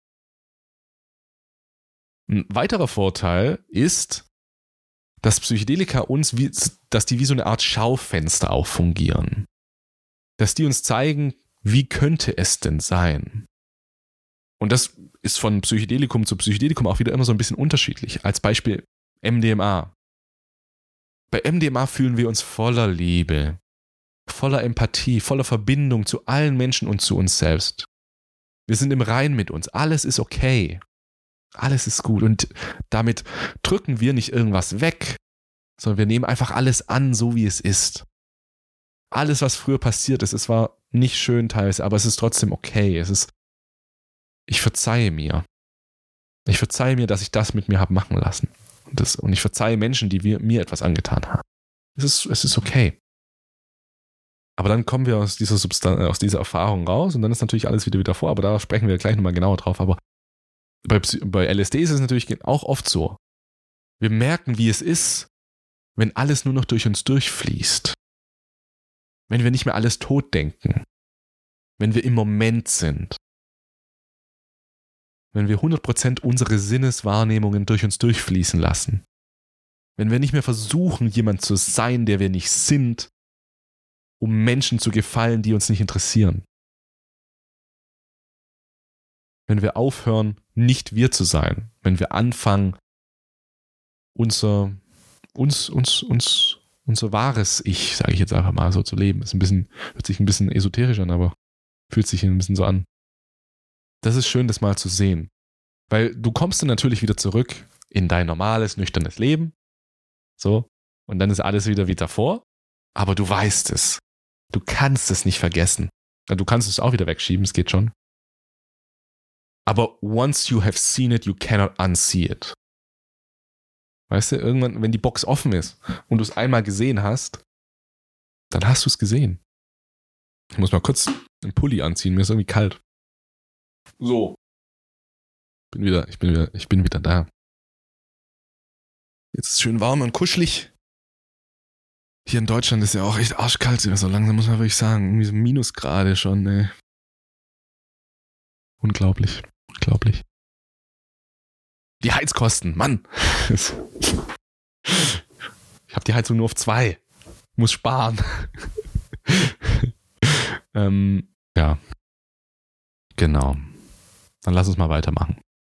Ein weiterer Vorteil ist, dass Psychedelika dass die wie so eine Art Schaufenster auch fungieren. Dass die uns zeigen, wie könnte es denn sein? Und das ist von Psychedelikum zu Psychedelikum auch wieder immer so ein bisschen unterschiedlich. Als Beispiel MDMA. Bei MDMA fühlen wir uns voller Liebe, voller Empathie, voller Verbindung zu allen Menschen und zu uns selbst. Wir sind im Reinen mit uns. Alles ist okay. Alles ist gut. Und damit drücken wir nicht irgendwas weg, sondern wir nehmen einfach alles an, so wie es ist. Alles, was früher passiert ist, es war nicht schön teilweise, aber es ist trotzdem okay. Ich verzeihe mir. Ich verzeihe mir, dass ich das mit mir habe machen lassen. Und ich verzeihe Menschen, die mir etwas angetan haben. Es ist okay. Aber dann kommen wir aus dieser Erfahrung raus und dann ist natürlich alles wieder vor, aber da sprechen wir gleich nochmal genauer drauf. Aber bei LSD ist es natürlich auch oft so. Wir merken, wie es ist, wenn alles nur noch durch uns durchfließt. Wenn wir nicht mehr alles tot denken. Wenn wir im Moment sind. Wenn wir 100% unsere Sinneswahrnehmungen durch uns durchfließen lassen. Wenn wir nicht mehr versuchen, jemand zu sein, der wir nicht sind, um Menschen zu gefallen, die uns nicht interessieren. Wenn wir aufhören, nicht wir zu sein. Wenn wir anfangen, unser wahres Ich, sage ich jetzt einfach mal, so zu leben. Hört sich ein bisschen esoterisch an, aber fühlt sich ein bisschen so an. Das ist schön, das mal zu sehen. Weil du kommst dann natürlich wieder zurück in dein normales, nüchternes Leben. So. Und dann ist alles wieder wie davor. Aber du weißt es. Du kannst es nicht vergessen. Du kannst es auch wieder wegschieben, es geht schon. Aber once you have seen it, you cannot unsee it. Weißt du, irgendwann, wenn die Box offen ist und du es einmal gesehen hast, dann hast du es gesehen. Ich muss mal kurz einen Pulli anziehen, mir ist irgendwie kalt. So. Ich bin wieder da. Jetzt ist es schön warm und kuschelig. Hier in Deutschland ist ja auch echt arschkalt, so langsam muss man wirklich sagen. Irgendwie so Minusgrade schon, ey. Unglaublich. Die Heizkosten, Mann. Ich habe die Heizung nur auf 2. Muss sparen. Ja. Genau. Dann lass uns mal weitermachen.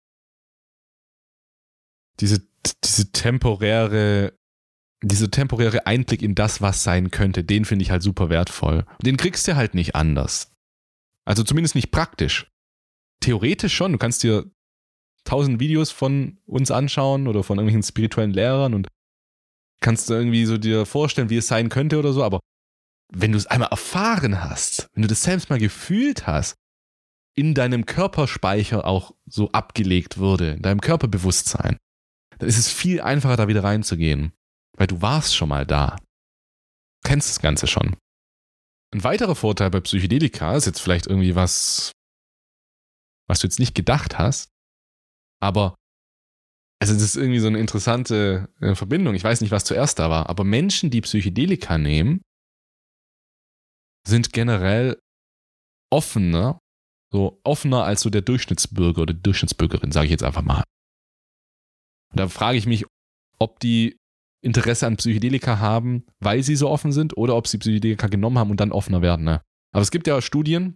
Dieser temporäre Einblick in das, was sein könnte, den finde ich halt super wertvoll. Den kriegst du halt nicht anders. Also zumindest nicht praktisch. Theoretisch schon. Du kannst dir 1000 Videos von uns anschauen oder von irgendwelchen spirituellen Lehrern und kannst du irgendwie so dir vorstellen, wie es sein könnte oder so, aber wenn du es einmal erfahren hast, wenn du das selbst mal gefühlt hast, in deinem Körperspeicher auch so abgelegt wurde, in deinem Körperbewusstsein, dann ist es viel einfacher, da wieder reinzugehen, weil du warst schon mal da. Du kennst das Ganze schon. Ein weiterer Vorteil bei Psychedelika ist jetzt vielleicht irgendwie was du jetzt nicht gedacht hast, aber also das ist irgendwie so eine interessante Verbindung. Ich weiß nicht, was zuerst da war, aber Menschen, die Psychedelika nehmen, sind generell offener als so der Durchschnittsbürger oder die Durchschnittsbürgerin, sage ich jetzt einfach mal. Und da frage ich mich, ob die Interesse an Psychedelika haben, weil sie so offen sind, oder ob sie Psychedelika genommen haben und dann offener werden. Ne? Aber es gibt ja Studien,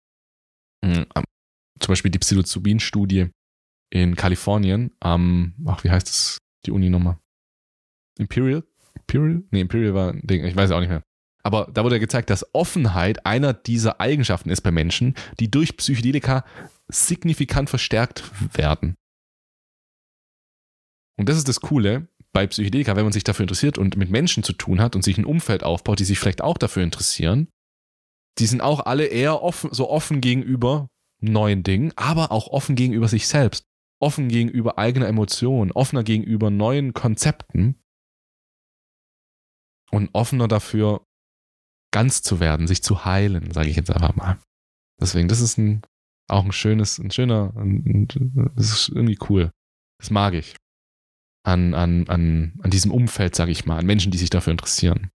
zum Beispiel die Psilocybin-Studie in Kalifornien, wie heißt das, die Uni nochmal? Imperial? Nee, Imperial war ein Ding, ich weiß auch nicht mehr. Aber da wurde gezeigt, dass Offenheit einer dieser Eigenschaften ist bei Menschen, die durch Psychedelika signifikant verstärkt werden. Und das ist das Coole bei Psychedelika, wenn man sich dafür interessiert und mit Menschen zu tun hat und sich ein Umfeld aufbaut, die sich vielleicht auch dafür interessieren. Die sind auch alle eher offen gegenüber neuen Dingen, aber auch offen gegenüber sich selbst. Offen gegenüber eigener Emotionen, offener gegenüber neuen Konzepten und offener dafür, ganz zu werden, sich zu heilen, sage ich jetzt einfach mal. Deswegen, das ist das ist irgendwie cool. Das mag ich. An diesem Umfeld, sage ich mal, an Menschen, die sich dafür interessieren.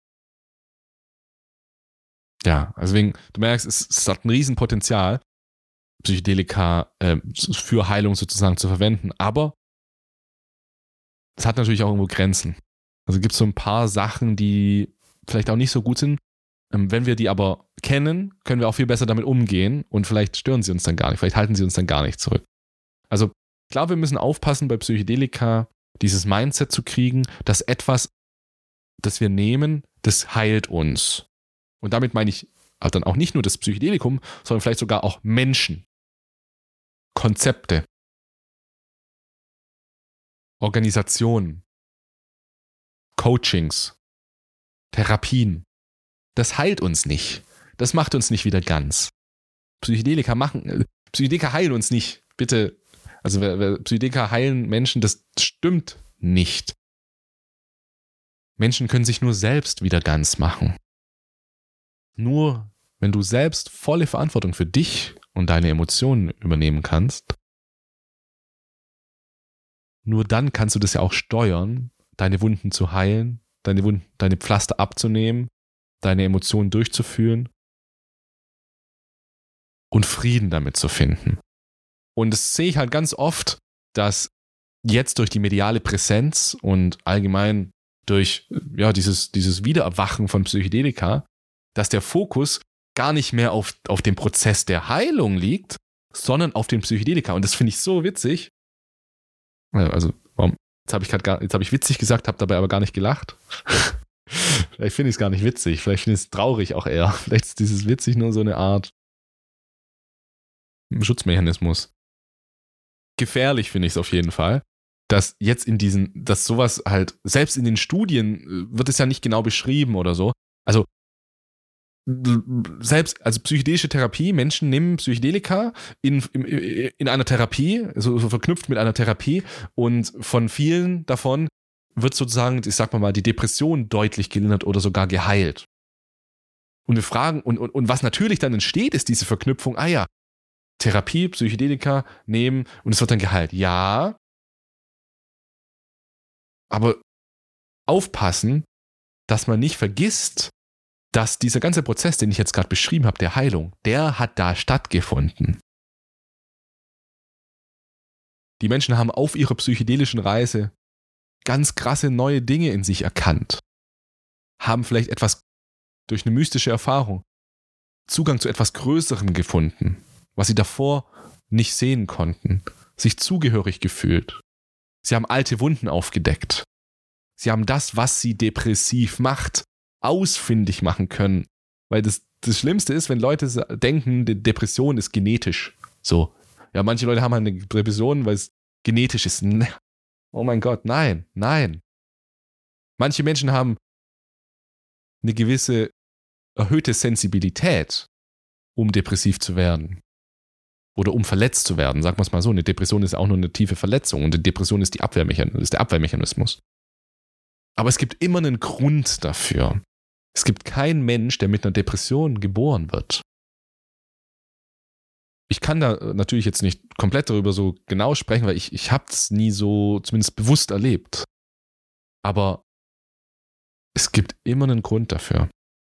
Ja, deswegen, du merkst, es hat ein Riesenpotenzial, Psychedelika für Heilung sozusagen zu verwenden, aber es hat natürlich auch irgendwo Grenzen. Also gibt es so ein paar Sachen, die vielleicht auch nicht so gut sind. Wenn wir die aber kennen, können wir auch viel besser damit umgehen und vielleicht stören sie uns dann gar nicht, vielleicht halten sie uns dann gar nicht zurück. Also ich glaube, wir müssen aufpassen, bei Psychedelika dieses Mindset zu kriegen, dass etwas, das wir nehmen, das heilt uns. Und damit meine ich dann auch nicht nur das Psychedelikum, sondern vielleicht sogar auch Menschen, Konzepte, Organisationen, Coachings, Therapien. Das heilt uns nicht. Das macht uns nicht wieder ganz. Psychedelika heilen uns nicht. Bitte Also Psychedelika heilen Menschen, das stimmt nicht. Menschen können sich nur selbst wieder ganz machen. Nur wenn du selbst volle Verantwortung für dich und deine Emotionen übernehmen kannst, nur dann kannst du das ja auch steuern, deine Wunden zu heilen, deine Pflaster abzunehmen, deine Emotionen durchzuführen und Frieden damit zu finden. Und das sehe ich halt ganz oft, dass jetzt durch die mediale Präsenz und allgemein durch dieses Wiedererwachen von Psychedelika, dass der Fokus gar nicht mehr auf dem Prozess der Heilung liegt, sondern auf den Psychedelika. Und das finde ich so witzig. Also, jetzt habe ich witzig gesagt, habe dabei aber gar nicht gelacht. Vielleicht finde ich es gar nicht witzig, vielleicht finde ich es traurig auch eher. Vielleicht ist dieses witzig nur so eine Art Schutzmechanismus. Gefährlich finde ich es auf jeden Fall, dass jetzt dass sowas halt, selbst in den Studien wird es ja nicht genau beschrieben oder so. Also psychedelische Therapie, Menschen nehmen Psychedelika in einer Therapie, so verknüpft mit einer Therapie, und von vielen davon wird sozusagen, ich sag mal, die Depression deutlich gelindert oder sogar geheilt. Und wir fragen, und was natürlich dann entsteht, ist diese Verknüpfung, Therapie, Psychedelika nehmen und es wird dann geheilt. Ja, aber aufpassen, dass man nicht vergisst, dass dieser ganze Prozess, den ich jetzt gerade beschrieben habe, der Heilung, der hat da stattgefunden. Die Menschen haben auf ihrer psychedelischen Reise ganz krasse neue Dinge in sich erkannt, haben vielleicht etwas durch eine mystische Erfahrung Zugang zu etwas Größerem gefunden, was sie davor nicht sehen konnten, sich zugehörig gefühlt. Sie haben alte Wunden aufgedeckt. Sie haben das, was sie depressiv macht, ausfindig machen können. Weil das Schlimmste ist, wenn Leute denken, die Depression ist genetisch. So. Ja, manche Leute haben halt eine Depression, weil es genetisch ist. Oh mein Gott, nein. Manche Menschen haben eine gewisse erhöhte Sensibilität, um depressiv zu werden. Oder um verletzt zu werden, sagen wir es mal so. Eine Depression ist auch nur eine tiefe Verletzung und eine Depression ist der Abwehrmechanismus. Aber es gibt immer einen Grund dafür. Es gibt keinen Mensch, der mit einer Depression geboren wird. Ich kann da natürlich jetzt nicht komplett darüber so genau sprechen, weil ich habe es nie so zumindest bewusst erlebt. Aber es gibt immer einen Grund dafür.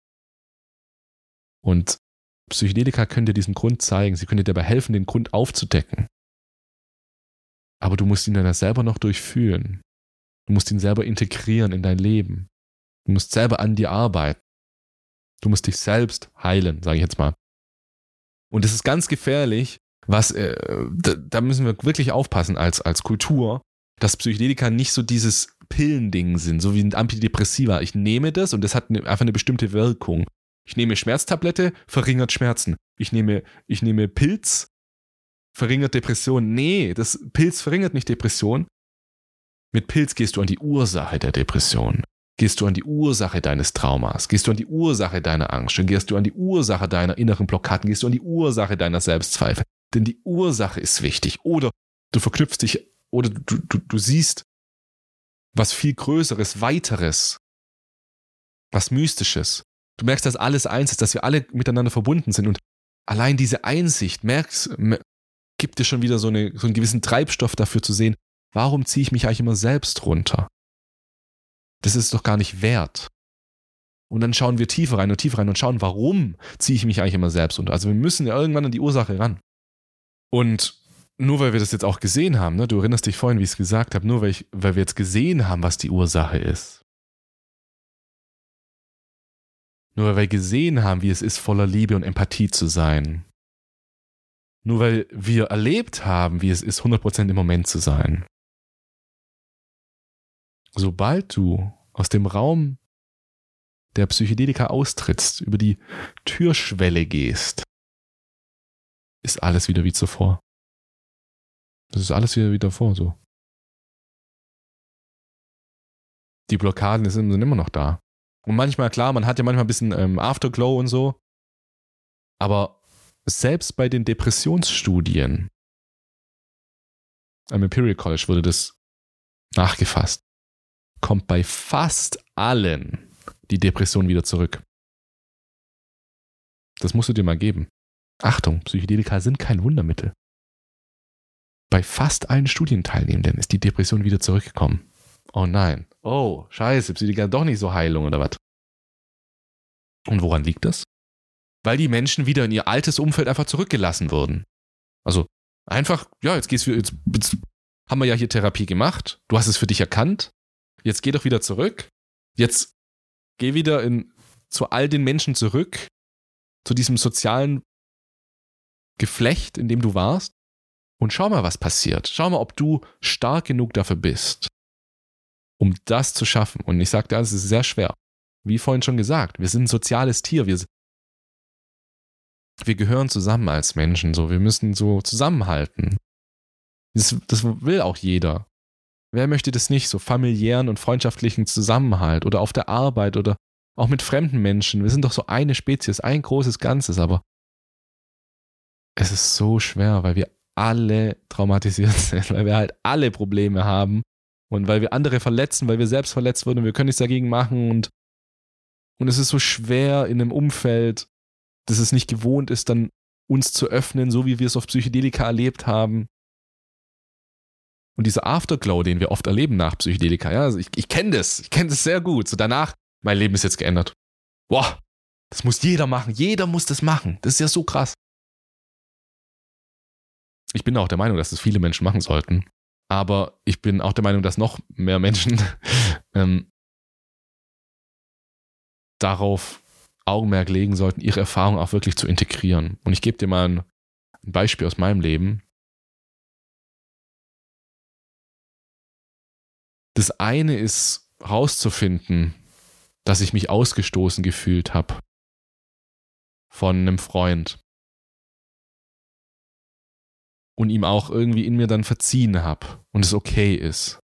Und Psychedelika können dir diesen Grund zeigen. Sie können dir dabei helfen, den Grund aufzudecken. Aber du musst ihn dann selber noch durchfühlen. Du musst ihn selber integrieren in dein Leben. Du musst selber an dir arbeiten. Du musst dich selbst heilen, sage ich jetzt mal. Und es ist ganz gefährlich, da müssen wir wirklich aufpassen als Kultur, dass Psychedelika nicht so dieses Pillending sind, so wie ein Antidepressiva. Ich nehme das und das hat einfach eine bestimmte Wirkung. Ich nehme Schmerztablette, verringert Schmerzen. Ich nehme Pilz, verringert Depression. Nee, das Pilz verringert nicht Depression. Mit Pilz gehst du an die Ursache der Depression. Gehst du an die Ursache deines Traumas. Gehst du an die Ursache deiner Angst. Dann gehst du an die Ursache deiner inneren Blockaden. Gehst du an die Ursache deiner Selbstzweifel. Denn die Ursache ist wichtig. Oder du verknüpfst dich, oder du siehst was viel Größeres, Weiteres, was Mystisches. Du merkst, dass alles eins ist, dass wir alle miteinander verbunden sind. Und allein diese Einsicht gibt dir schon wieder so einen gewissen Treibstoff dafür zu sehen, warum ziehe ich mich eigentlich immer selbst runter? Das ist doch gar nicht wert. Und dann schauen wir tiefer rein und schauen, warum ziehe ich mich eigentlich immer selbst runter? Also wir müssen ja irgendwann an die Ursache ran. Und nur weil wir das jetzt auch gesehen haben, ne, du erinnerst dich vorhin, wie ich es gesagt habe, nur weil wir jetzt gesehen haben, was die Ursache ist. Nur weil wir gesehen haben, wie es ist, voller Liebe und Empathie zu sein. Nur weil wir erlebt haben, wie es ist, 100% im Moment zu sein. Sobald du aus dem Raum der Psychedelika austrittst, über die Türschwelle gehst, ist alles wieder wie zuvor. Das ist alles wieder wie davor so. Die Blockaden sind immer noch da. Und manchmal, klar, man hat ja manchmal ein bisschen Afterglow und so. Aber selbst bei den Depressionsstudien am Imperial College wurde das nachgefasst, kommt bei fast allen die Depression wieder zurück. Das musst du dir mal geben. Achtung, Psychedelika sind kein Wundermittel. Bei fast allen Studienteilnehmenden ist die Depression wieder zurückgekommen. Oh nein. Oh, scheiße, Psychedelika doch nicht so Heilung oder was? Und woran liegt das? Weil die Menschen wieder in ihr altes Umfeld einfach zurückgelassen wurden. Also einfach, ja, jetzt haben wir ja hier Therapie gemacht, du hast es für dich erkannt, jetzt geh doch wieder zurück, jetzt geh wieder zu all den Menschen zurück, zu diesem sozialen Geflecht, in dem du warst und schau mal, was passiert. Schau mal, ob du stark genug dafür bist, um das zu schaffen. Und ich sage dir, es ist sehr schwer. Wie vorhin schon gesagt, wir sind ein soziales Tier, wir gehören zusammen als Menschen, so, wir müssen so zusammenhalten. Das will auch jeder. Wer möchte das nicht, so familiären und freundschaftlichen Zusammenhalt oder auf der Arbeit oder auch mit fremden Menschen. Wir sind doch so eine Spezies, ein großes Ganzes, aber es ist so schwer, weil wir alle traumatisiert sind, weil wir halt alle Probleme haben und weil wir andere verletzen, weil wir selbst verletzt wurden und wir können nichts dagegen machen und es ist so schwer in einem Umfeld, dass es nicht gewohnt ist, dann uns zu öffnen, so wie wir es auf Psychedelika erlebt haben. Und dieser Afterglow, den wir oft erleben nach Psychedelika, ja, also ich kenne das sehr gut. So danach, mein Leben ist jetzt geändert. Boah, das muss jeder machen, jeder muss das machen. Das ist ja so krass. Ich bin auch der Meinung, dass das viele Menschen machen sollten. Aber ich bin auch der Meinung, dass noch mehr Menschen darauf Augenmerk legen sollten, ihre Erfahrung auch wirklich zu integrieren. Und ich gebe dir mal ein Beispiel aus meinem Leben. Das eine ist, rauszufinden, dass ich mich ausgestoßen gefühlt habe von einem Freund und ihm auch irgendwie in mir dann verziehen habe und es okay ist.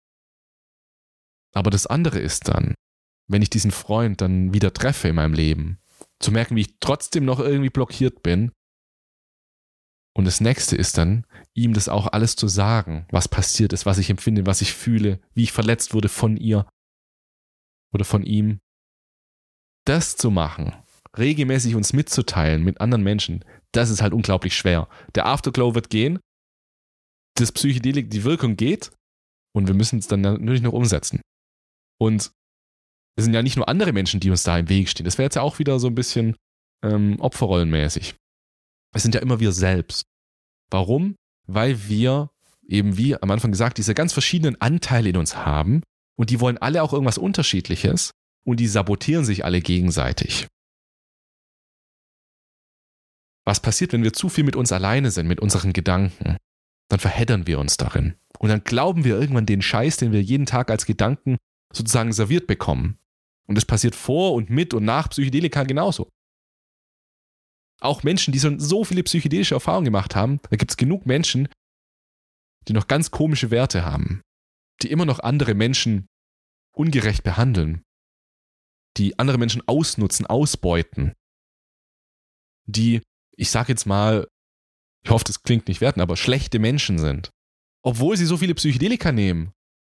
Aber das andere ist dann, wenn ich diesen Freund dann wieder treffe in meinem Leben, zu merken, wie ich trotzdem noch irgendwie blockiert bin. Und das nächste ist dann, ihm das auch alles zu sagen, was passiert ist, was ich empfinde, was ich fühle, wie ich verletzt wurde von ihr oder von ihm. Das zu machen, regelmäßig uns mitzuteilen mit anderen Menschen, das ist halt unglaublich schwer. Der Afterglow wird gehen, das Psychedelik, die Wirkung geht und wir müssen es dann natürlich noch umsetzen. Und es sind ja nicht nur andere Menschen, die uns da im Weg stehen. Das wäre jetzt ja auch wieder so ein bisschen opferrollenmäßig. Es sind ja immer wir selbst. Warum? Weil wir eben, wie am Anfang gesagt, diese ganz verschiedenen Anteile in uns haben und die wollen alle auch irgendwas Unterschiedliches und die sabotieren sich alle gegenseitig. Was passiert, wenn wir zu viel mit uns alleine sind, mit unseren Gedanken? Dann verheddern wir uns darin. Und dann glauben wir irgendwann den Scheiß, den wir jeden Tag als Gedanken sozusagen serviert bekommen. Und das passiert vor und mit und nach Psychedelika genauso. Auch Menschen, die so viele psychedelische Erfahrungen gemacht haben, da gibt es genug Menschen, die noch ganz komische Werte haben, die immer noch andere Menschen ungerecht behandeln, die andere Menschen ausnutzen, ausbeuten, die, ich sag jetzt mal, ich hoffe, das klingt nicht wertend, aber schlechte Menschen sind, obwohl sie so viele Psychedelika nehmen.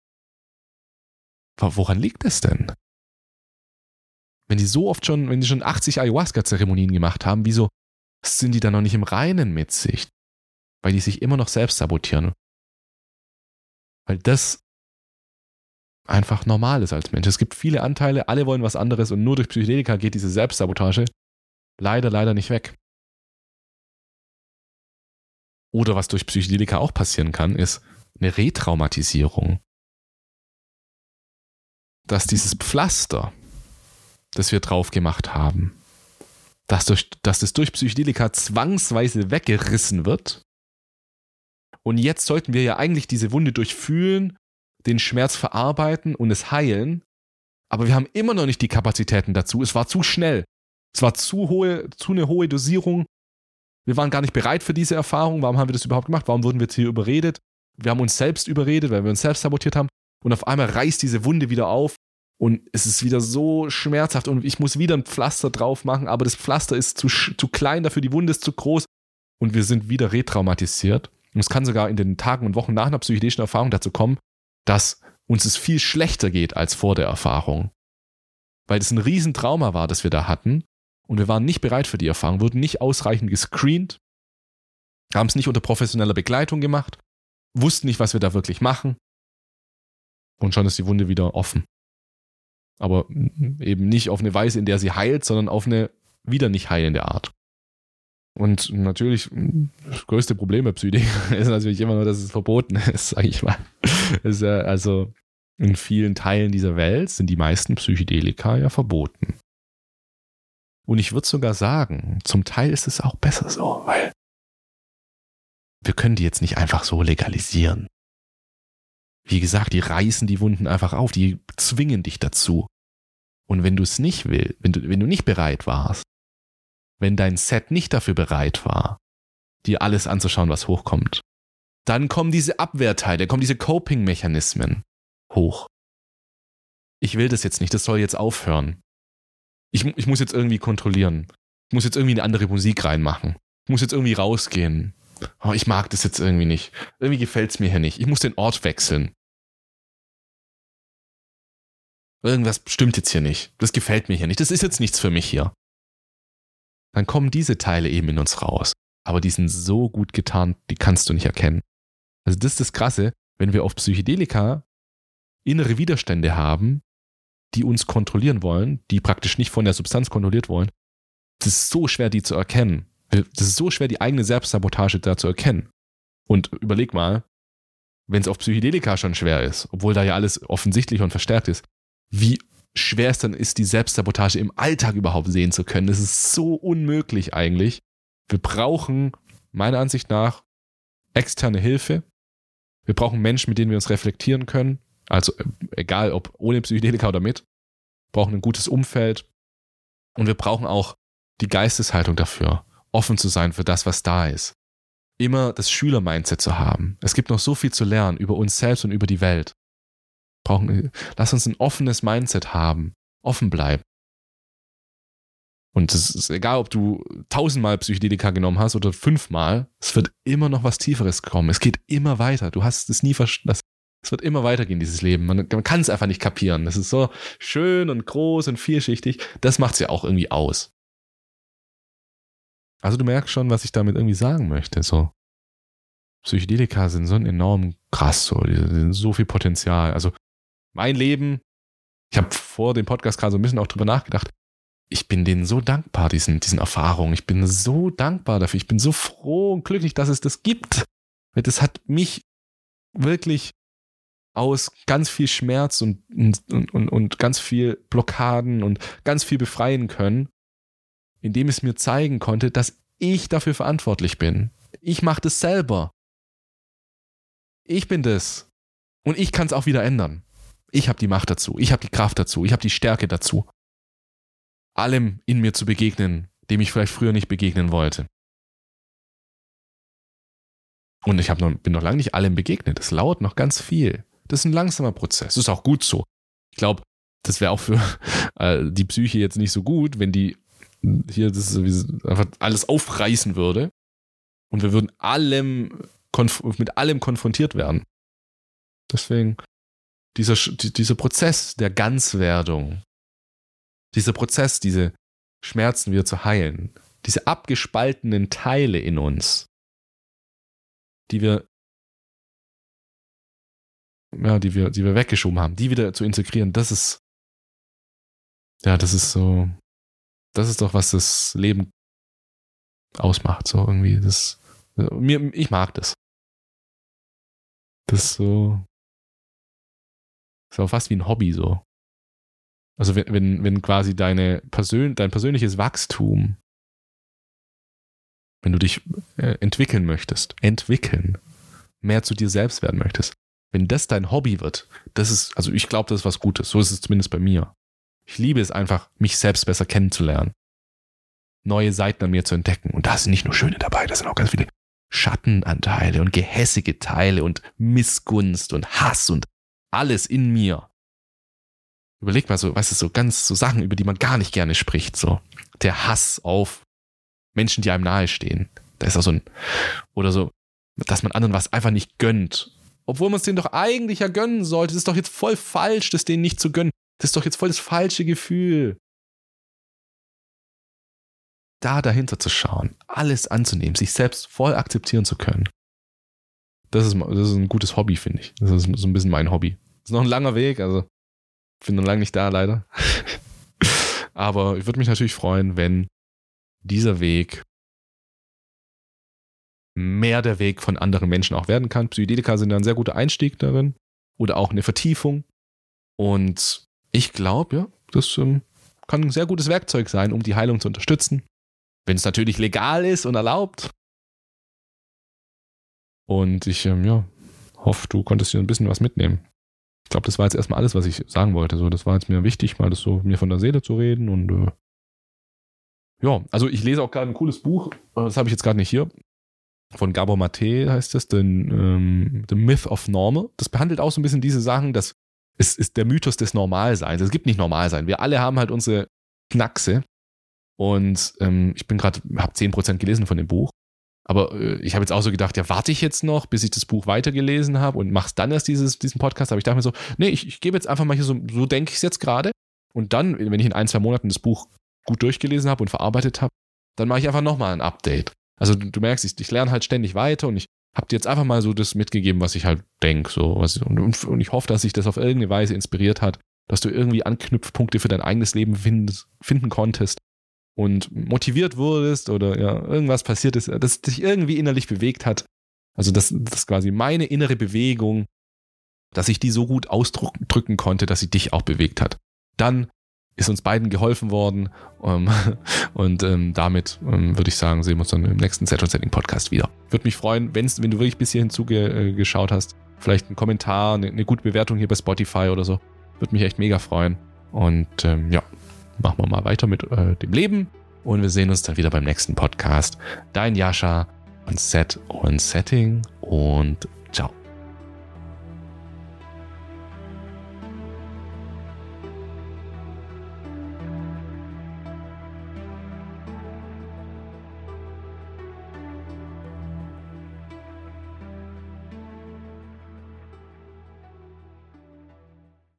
Woran liegt das denn? Wenn die schon 80 Ayahuasca-Zeremonien gemacht haben, wieso sind die dann noch nicht im Reinen mit sich? Weil die sich immer noch selbst sabotieren. Weil das einfach normal ist als Mensch. Es gibt viele Anteile, alle wollen was anderes und nur durch Psychedelika geht diese Selbstsabotage leider nicht weg. Oder was durch Psychedelika auch passieren kann, ist eine Retraumatisierung. Dass dieses Pflaster, das wir drauf gemacht haben, dass das durch Psychedelika zwangsweise weggerissen wird. Und jetzt sollten wir ja eigentlich diese Wunde durchfühlen, den Schmerz verarbeiten und es heilen. Aber wir haben immer noch nicht die Kapazitäten dazu. Es war zu schnell. Es war zu eine hohe Dosierung. Wir waren gar nicht bereit für diese Erfahrung. Warum haben wir das überhaupt gemacht? Warum wurden wir jetzt hier überredet? Wir haben uns selbst überredet, weil wir uns selbst sabotiert haben. Und auf einmal reißt diese Wunde wieder auf. Und es ist wieder so schmerzhaft und ich muss wieder ein Pflaster drauf machen, aber das Pflaster ist zu klein dafür, die Wunde ist zu groß und wir sind wieder retraumatisiert. Und es kann sogar in den Tagen und Wochen nach einer psychedelischen Erfahrung dazu kommen, dass uns es viel schlechter geht als vor der Erfahrung. Weil es ein Riesentrauma war, das wir da hatten und wir waren nicht bereit für die Erfahrung, wurden nicht ausreichend gescreent, haben es nicht unter professioneller Begleitung gemacht, wussten nicht, was wir da wirklich machen und schon ist die Wunde wieder offen. Aber eben nicht auf eine Weise, in der sie heilt, sondern auf eine wieder nicht heilende Art. Und natürlich, das größte Problem bei Psychedelika ist natürlich immer nur, dass es verboten ist, sage ich mal. Ist ja, also in vielen Teilen dieser Welt sind die meisten Psychedelika ja verboten. Und ich würde sogar sagen, zum Teil ist es auch besser so, weil wir können die jetzt nicht einfach so legalisieren. Wie gesagt, die reißen die Wunden einfach auf, die zwingen dich dazu. Und wenn du es nicht willst, wenn du nicht bereit warst, wenn dein Set nicht dafür bereit war, dir alles anzuschauen, was hochkommt, dann kommen diese Abwehrteile, kommen diese Coping-Mechanismen hoch. Ich will das jetzt nicht, das soll jetzt aufhören. Ich muss jetzt irgendwie kontrollieren. Ich muss jetzt irgendwie eine andere Musik reinmachen. Ich muss jetzt irgendwie rausgehen. Oh, ich mag das jetzt irgendwie nicht. Irgendwie gefällt es mir hier nicht. Ich muss den Ort wechseln. Irgendwas stimmt jetzt hier nicht. Das gefällt mir hier nicht. Das ist jetzt nichts für mich hier. Dann kommen diese Teile eben in uns raus. Aber die sind so gut getarnt, die kannst du nicht erkennen. Also das ist das Krasse, wenn wir auf Psychedelika innere Widerstände haben, die uns kontrollieren wollen, die praktisch nicht von der Substanz kontrolliert wollen. Das ist so schwer, die zu erkennen. Das ist so schwer, die eigene Selbstsabotage da zu erkennen. Und überleg mal, wenn es auf Psychedelika schon schwer ist, obwohl da ja alles offensichtlich und verstärkt ist, wie schwer es dann ist, die Selbstsabotage im Alltag überhaupt sehen zu können. Das ist so unmöglich eigentlich. Wir brauchen, meiner Ansicht nach, externe Hilfe. Wir brauchen Menschen, mit denen wir uns reflektieren können. Also egal, ob ohne Psychedelika oder mit. Wir brauchen ein gutes Umfeld. Und wir brauchen auch die Geisteshaltung dafür, offen zu sein für das, was da ist. Immer das Schüler-Mindset zu haben. Es gibt noch so viel zu lernen über uns selbst und über die Welt. Lass uns ein offenes Mindset haben. Offen bleiben. Und es ist egal, ob du 1000-mal Psychedelika genommen hast oder 5-mal, es wird immer noch was Tieferes kommen. Es geht immer weiter. Du hast es nie verstanden. Es wird immer weitergehen, dieses Leben. Man kann es einfach nicht kapieren. Das ist so schön und groß und vielschichtig. Das macht es ja auch irgendwie aus. Also du merkst schon, was ich damit irgendwie sagen möchte. So, Psychedelika sind so enorm krass. So, die sind so viel Potenzial. Also mein Leben, ich habe vor dem Podcast gerade so ein bisschen auch drüber nachgedacht. Ich bin denen so dankbar, diesen Erfahrungen. Ich bin so dankbar dafür. Ich bin so froh und glücklich, dass es das gibt. Das hat mich wirklich aus ganz viel Schmerz und ganz viel Blockaden und ganz viel befreien können, indem es mir zeigen konnte, dass ich dafür verantwortlich bin. Ich mache das selber. Ich bin das. Und ich kann es auch wieder ändern. Ich habe die Macht dazu. Ich habe die Kraft dazu. Ich habe die Stärke dazu. Allem in mir zu begegnen, dem ich vielleicht früher nicht begegnen wollte. Und ich bin noch lange nicht allem begegnet. Es lauert noch ganz viel. Das ist ein langsamer Prozess. Das ist auch gut so. Ich glaube, das wäre auch für die Psyche jetzt nicht so gut, wenn die hier das einfach alles aufreißen würde und wir würden mit allem konfrontiert werden. Deswegen dieser Prozess der Ganzwerdung, dieser Prozess, diese Schmerzen wieder zu heilen, diese abgespaltenen Teile in uns, die wir weggeschoben haben, die wieder zu integrieren, das ist doch, was das Leben ausmacht, so irgendwie, ich mag das. Das ist so, ist auch fast wie ein Hobby, so. Also wenn quasi dein persönliches Wachstum, wenn du dich entwickeln möchtest, mehr zu dir selbst werden möchtest, wenn das dein Hobby wird, also ich glaube, das ist was Gutes. So ist es zumindest bei mir. Ich liebe es einfach, mich selbst besser kennenzulernen. Neue Seiten an mir zu entdecken. Und da sind nicht nur schöne dabei, da sind auch ganz viele Schattenanteile und gehässige Teile und Missgunst und Hass und alles in mir. Überleg mal so, weißt du, so Sachen, über die man gar nicht gerne spricht, so. Der Hass auf Menschen, die einem nahestehen. Da ist auch oder so dass man anderen was einfach nicht gönnt. Obwohl man es denen doch eigentlich ja gönnen sollte. Das ist doch jetzt voll falsch, das denen nicht zu gönnen. Das ist doch jetzt voll das falsche Gefühl. Da dahinter zu schauen, alles anzunehmen, sich selbst voll akzeptieren zu können. Das ist ein gutes Hobby, finde ich. Das ist so ein bisschen mein Hobby. Das ist noch ein langer Weg, also ich bin noch lange nicht da, leider. Aber ich würde mich natürlich freuen, wenn dieser Weg mehr der Weg von anderen Menschen auch werden kann. Psychedelika sind ja ein sehr guter Einstieg darin oder auch eine Vertiefung. Und ich glaube, ja, das kann ein sehr gutes Werkzeug sein, um die Heilung zu unterstützen. Wenn es natürlich legal ist und erlaubt. Und ich hoffe, du konntest hier ein bisschen was mitnehmen. Ich glaube, das war jetzt erstmal alles, was ich sagen wollte. So, das war jetzt mir wichtig, mal das so mir von der Seele zu reden. Und also ich lese auch gerade ein cooles Buch. Das habe ich jetzt gerade nicht hier. Von Gabor Mate heißt es, The Myth of Normal. Das behandelt auch so ein bisschen diese Sachen, dass es ist der Mythos des Normalseins. Es gibt nicht Normalsein. Wir alle haben halt unsere Knackse. Und ich habe 10% gelesen von dem Buch. Aber ich habe jetzt auch so gedacht, ja, warte ich jetzt noch, bis ich das Buch weitergelesen habe und mach's dann erst diesen Podcast. Aber ich dachte mir so, nee, ich gebe jetzt einfach mal hier so denke ich es jetzt gerade. Und dann, wenn ich in 1-2 Monaten das Buch gut durchgelesen habe und verarbeitet habe, dann mache ich einfach nochmal ein Update. Also du merkst, ich lerne halt ständig weiter und ich habe dir jetzt einfach mal so das mitgegeben, was ich halt denke. So, und ich hoffe, dass sich das auf irgendeine Weise inspiriert hat, dass du irgendwie Anknüpfpunkte für dein eigenes Leben finden konntest und motiviert wurdest oder irgendwas passiert ist, das dich irgendwie innerlich bewegt hat. Also das quasi meine innere Bewegung, dass ich die so gut ausdrücken konnte, dass sie dich auch bewegt hat. Dann ist uns beiden geholfen worden und damit würde ich sagen, sehen wir uns dann im nächsten Set und Setting Podcast wieder. Würde mich freuen, wenn du wirklich bis hierhin zugeschaut hast, vielleicht einen Kommentar, eine gute Bewertung hier bei Spotify oder so. Würde mich echt mega freuen. Und machen wir mal weiter mit dem Leben und wir sehen uns dann wieder beim nächsten Podcast. Dein Jascha von Set und Setting und ciao.